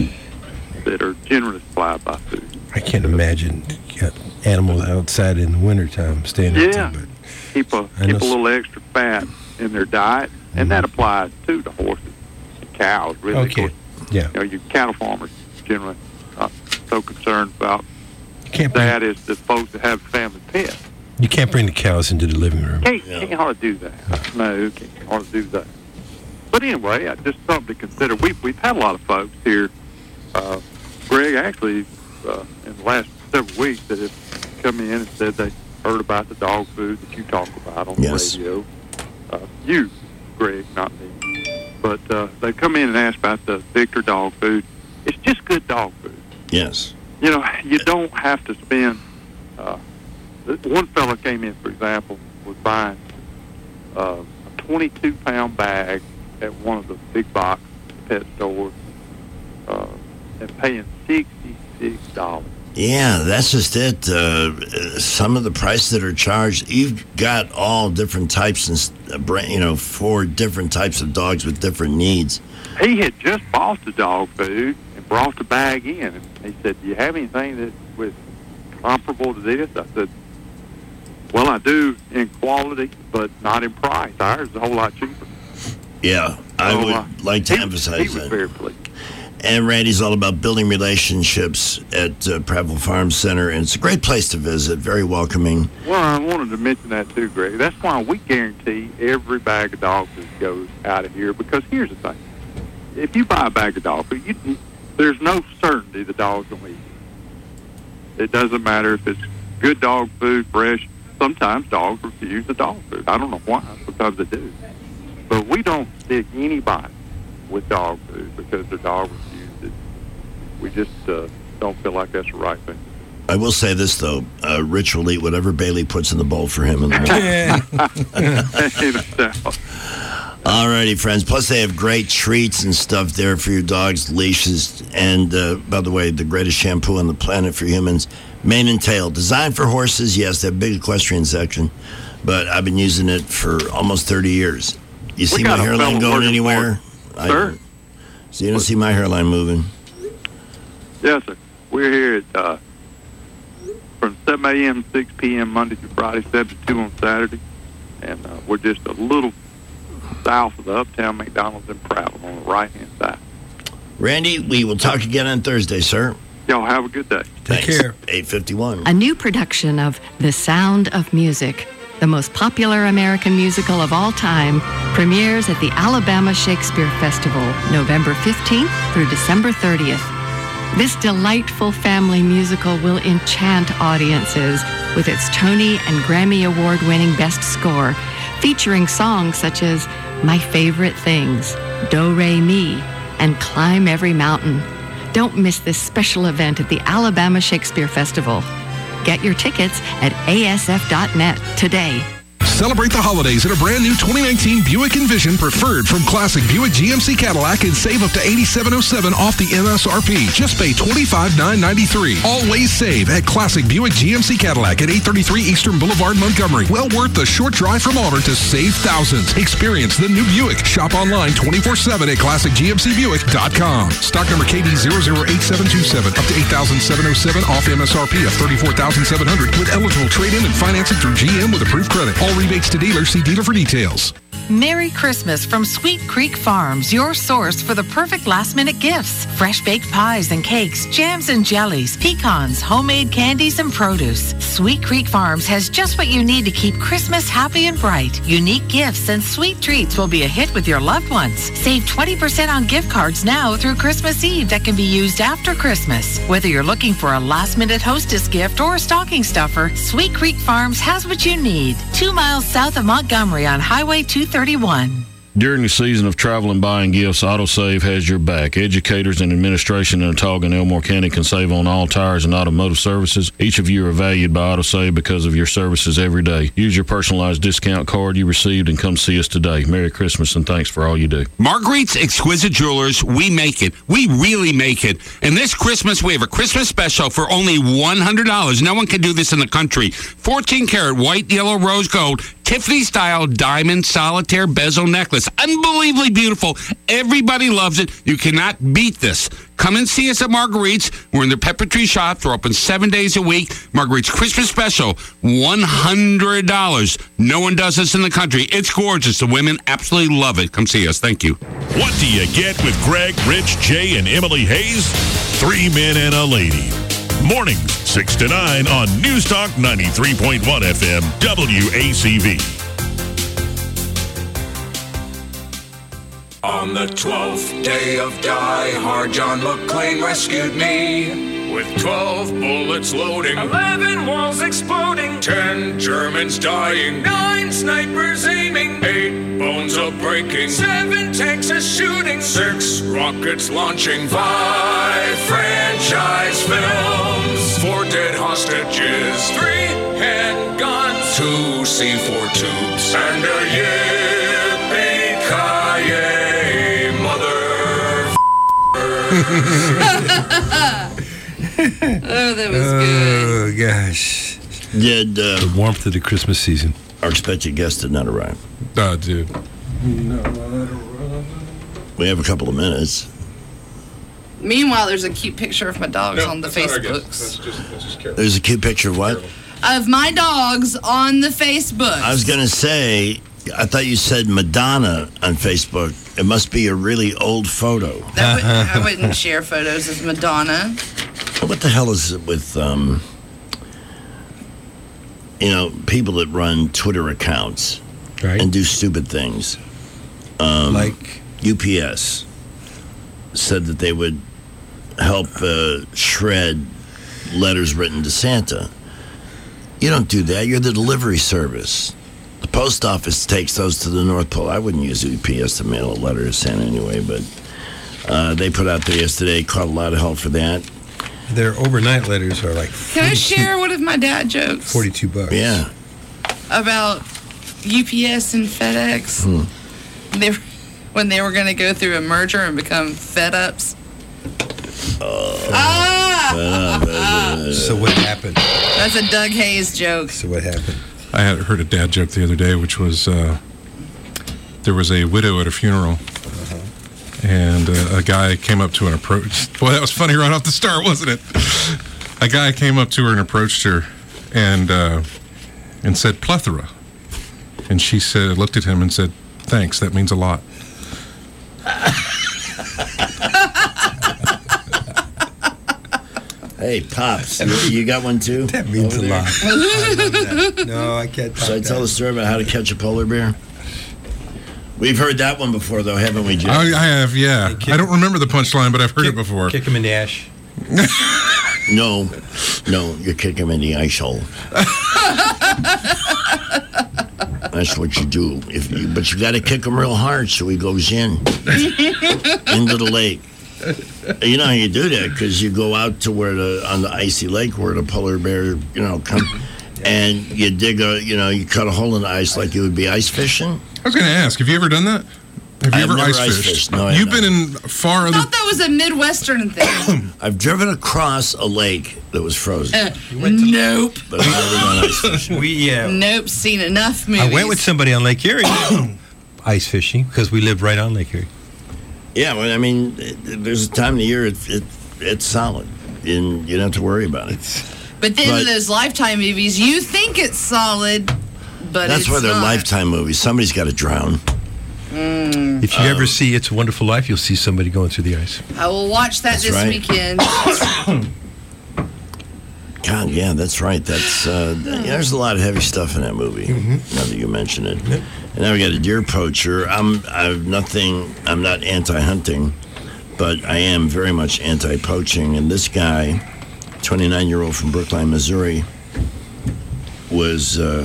that are generally supplied by food. I can't imagine got animals outside in the wintertime staying Yeah, outside. keep a I know keep a s- little extra fat in their diet, and that applies too to horses and cows. Really, Okay. Of course, Yeah. you know, your cattle farmers generally not so concerned about can't bring- that as the folks that have family pets. You can't bring the cows into the living room. Can't, can't hardly do that. No, can't hardly do that. But anyway, uh, just something to consider. We've, we've had a lot of folks here, uh, Greg, actually, uh, in the last several weeks that have come in and said they heard about the dog food that you talk about on Yes. the radio. Uh, you, Greg, not me. But uh, they come in and ask about the Victor dog food. It's just good dog food. Yes. You know, you don't have to spend. Uh, one fella came in, for example, was buying uh, a twenty-two pound bag at one of the big box pet stores uh, and paying sixty-six dollars. Yeah, that's just it. Uh, some of the prices that are charged, you've got all different types, and s- uh, bra- you know, four different types of dogs with different needs. He had just bought the dog food and brought the bag in. And he said, do you have anything that was comparable to this? I said, well, I do in quality, but not in price. Ours is a whole lot cheaper. Yeah, I So, would uh, like to he- emphasize he was that. very pleased. And Randy's all about building relationships at uh, Prattville Farm Center, and it's a great place to visit, very welcoming. Well, I wanted to mention that too, Greg. That's why we guarantee every bag of dog food goes out of here, because here's the thing. If you buy a bag of dog food, you, there's no certainty the dog's going to eat it. It doesn't matter if it's good dog food, fresh. Sometimes dogs refuse the dog food. I don't know why. Sometimes they do. But we don't stick anybody with dog food because their dog refused it. We just uh, don't feel like that's the right thing. I will say this, though. Uh, Rich will eat whatever Bailey puts in the bowl for him in the morning. All righty, friends. Plus, they have great treats and stuff there for your dogs, leashes, and, uh, by the way, the greatest shampoo on the planet for humans, Mane and Tail. Designed for horses, yes, they have a big equestrian section, but I've been using it for almost thirty years. You see my got a hairline fellow going working anywhere? for it. Sir? So you don't see my hairline moving? Yes, sir. We're here at uh, from seven a.m. to six p.m. Monday through Friday, seven to two on Saturday. And uh, we're just a little south of the Uptown McDonald's in Prattle on the right-hand side. Randy, we will talk again on Thursday, sir. Y'all have a good day. Take care. eight fifty-one. A new production of The Sound of Music, the most popular American musical of all time, premieres at the Alabama Shakespeare Festival, November fifteenth through December thirtieth. This delightful family musical will enchant audiences with its Tony and Grammy Award-winning best score, featuring songs such as My Favorite Things, Do Re Mi, and Climb Every Mountain. Don't miss this special event at the Alabama Shakespeare Festival. Get your tickets at A S F dot net today. Celebrate the holidays in a brand new twenty nineteen Buick Envision Preferred from Classic Buick G M C Cadillac and save up to eighty-seven oh seven off the M S R P. Just pay twenty-five thousand nine hundred ninety-three dollars. Always save at Classic Buick G M C Cadillac at eight thirty-three Eastern Boulevard, Montgomery. Well worth the short drive from Auburn to save thousands. Experience the new Buick. Shop online twenty-four seven at classic g m c buick dot com. Stock number K D zero zero eight seven two seven. Up to eight thousand seven hundred seven off M S R P of thirty-four thousand seven hundred with eligible trade-in and financing through G M with approved credit. All rebates to dealer. See dealer for details. Merry Christmas from Sweet Creek Farms, your source for the perfect last-minute gifts. Fresh baked pies and cakes, jams and jellies, pecans, homemade candies, and produce. Sweet Creek Farms has just what you need to keep Christmas happy and bright. Unique gifts and sweet treats will be a hit with your loved ones. Save twenty percent on gift cards now through Christmas Eve that can be used after Christmas. Whether you're looking for a last-minute hostess gift or a stocking stuffer, Sweet Creek Farms has what you need. Two miles south of Montgomery on Highway two thirty-one. During the season of travel and buying gifts, AutoSave has your back. Educators and administration in Autauga and Elmore County can save on all tires and automotive services. Each of you are valued by AutoSave because of your services every day. Use your personalized discount card you received and come see us today. Merry Christmas and thanks for all you do. Marguerite's Exquisite Jewelers, we make it. We really make it. And this Christmas, we have a Christmas special for only one hundred dollars. No one can do this in the country. fourteen karat white, yellow, rose gold, Tiffany-style diamond solitaire bezel necklace. Unbelievably beautiful. Everybody loves it. You cannot beat this. Come and see us at Marguerite's. We're in the Pepper Tree Shops. We're open seven days a week. Marguerite's Christmas special, one hundred dollars. No one does this in the country. It's gorgeous. The women absolutely love it. Come see us. Thank you. What do you get with Greg, Rich, Jay, and Emily Hayes? Three men and a lady. Mornings, six to nine on News Talk ninety-three point one F M, W A C V. On the twelfth day of Die Hard, John McClane rescued me. With twelve bullets loading, eleven walls exploding, ten Germans dying, nine snipers aiming, eight bones a breaking, seven tanks a shooting, six rockets launching, five franchise films, four dead hostages, three handguns, two C four tubes, and a yippee-ki-yay. Oh, that was oh, good. gosh. Did uh, the warmth of the Christmas season. Our expected guest did not arrive. Uh, dude. We have a couple of minutes. Meanwhile, there's a cute picture of my dogs No, on the that's not our guest. Facebooks. That's just, that's just careful. There's a cute picture of what? Of my dogs on the Facebook. I was going to say, I thought you said Madonna on Facebook. It must be a really old photo. That would, I wouldn't share photos of Madonna. What the hell is it with, um, you know, people that run Twitter accounts right. and do stupid things? Um, like? U P S said that they would help uh, shred letters written to Santa. You don't do that. You're the delivery service. The post office takes those to the North Pole. I wouldn't use U P S to mail a letter to Santa anyway, but uh, they put out there yesterday, caught a lot of hell for that. Their overnight letters are like Can I share one of my dad jokes? forty-two bucks. Yeah. About U P S and FedEx. Hmm. They were, when they were going to go through a merger and become Fed-Ups. Uh, ah! So what happened? That's a Doug Hayes joke. So what happened? I had heard a dad joke the other day, which was uh, there was a widow at a funeral, uh-huh. and uh, a guy came up to her and approached. Boy, that was funny right off the start, wasn't it? A guy came up to her and approached her, and uh, and said plethora, and she said, looked at him and said, "Thanks, that means a lot." Hey, Pops, you, you got one too? That means Over a there? lot. I love that. No, I can't. Should I tell the story about how to catch a polar bear? We've heard that one before, though, haven't we, Jim? I, I have, yeah. I don't remember the punchline, but I've heard kick, it before. Kick him in the ash. No, no, you kick him in the ice hole. That's what you do. If you, but you got to kick him real hard so he goes in into the lake. You know how you do that because you go out to where the on the icy lake where the polar bear, you know, come, and you dig a, you know, you cut a hole in the ice like you would be ice fishing. I was going to ask, have you ever done that? Have you I've ever never ice ice fished? fished. No, I You've have been in far I other. thought that was a Midwestern thing. I've driven across a lake that was frozen. Uh, nope. But I've never done ice fishing. We uh, Nope. Seen enough movies. I went with somebody on Lake Erie ice fishing because we lived right on Lake Erie. Yeah, well, I mean, it, there's a time of the year it, it, it's solid, and you don't have to worry about it. But then But- in those Lifetime movies, you think it's solid, but That's it's why they're not. Lifetime movies. Somebody's got to drown. Mm. If you ever see It's a Wonderful Life, you'll see somebody going through the ice. I will watch that That's this right. weekend. God, yeah, that's right. That's uh, th- yeah, there's a lot of heavy stuff in that movie. Now that you mention it, and now we got a deer poacher. I'm I've nothing. I'm not anti-hunting, but I am very much anti-poaching. And this guy, twenty-nine-year-old from Brookline, Missouri, was uh,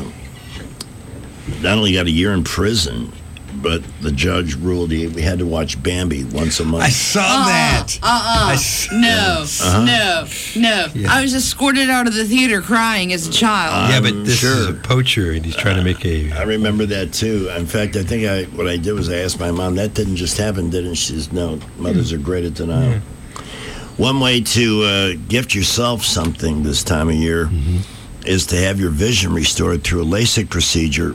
not only got a year in prison, but the judge ruled he we had to watch Bambi once a month. I saw that. Uh-uh. No. Uh-huh. No. No. Yeah. I was escorted out of the theater crying as a child. Yeah, I'm but this is a sure. poacher, and he's trying to make a. I remember that too. In fact, I think I what I did was I asked my mom, that didn't just happen, didn't she? She says, no, mothers are great at denial. One way to uh, gift yourself something this time of year is to have your vision restored through a LASIK procedure.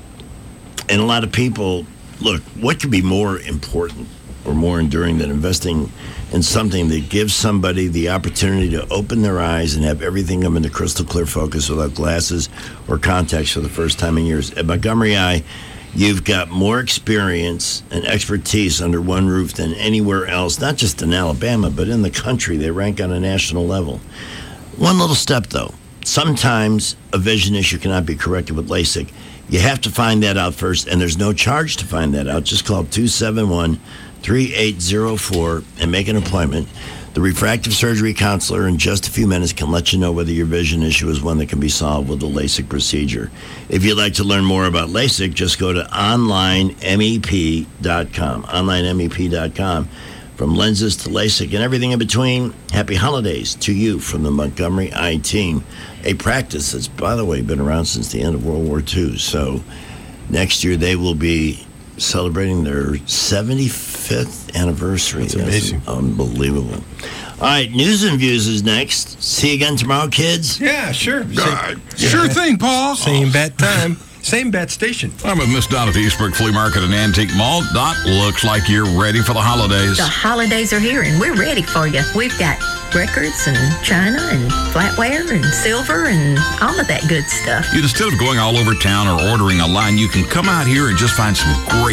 And a lot of people, look, what could be more important or more enduring than investing in something that gives somebody the opportunity to open their eyes and have everything come into crystal clear focus without glasses or contacts for the first time in years? At Montgomery Eye, you've got more experience and expertise under one roof than anywhere else, not just in Alabama, but in the country. They rank on a national level. One little step, though. Sometimes a vision issue cannot be corrected with LASIK. You have to find that out first, and there's no charge to find that out. Just call two seven one, three eight zero four and make an appointment. The refractive surgery counselor in just a few minutes can let you know whether your vision issue is one that can be solved with the LASIK procedure. If you'd like to learn more about LASIK, just go to online M E P dot com. online M E P dot com. From lenses to LASIK and everything in between, happy holidays to you from the Montgomery Eye team. A practice that's, by the way, been around since the end of World War Two. So next year they will be celebrating their seventy-fifth anniversary. That's amazing. Unbelievable. All right, News and Views is next. See you again tomorrow, kids? Yeah, sure. Uh, sure thing, Paul. Same bat time, same bat station. I'm with Miss Dot at the Eastbrook Flea Market and Antique Mall. Dot, looks like you're ready for the holidays. The holidays are here, and we're ready for you. We've got records and china and flatware and silver and all of that good stuff. Instead of going all over town or ordering online, you can come out here and just find some great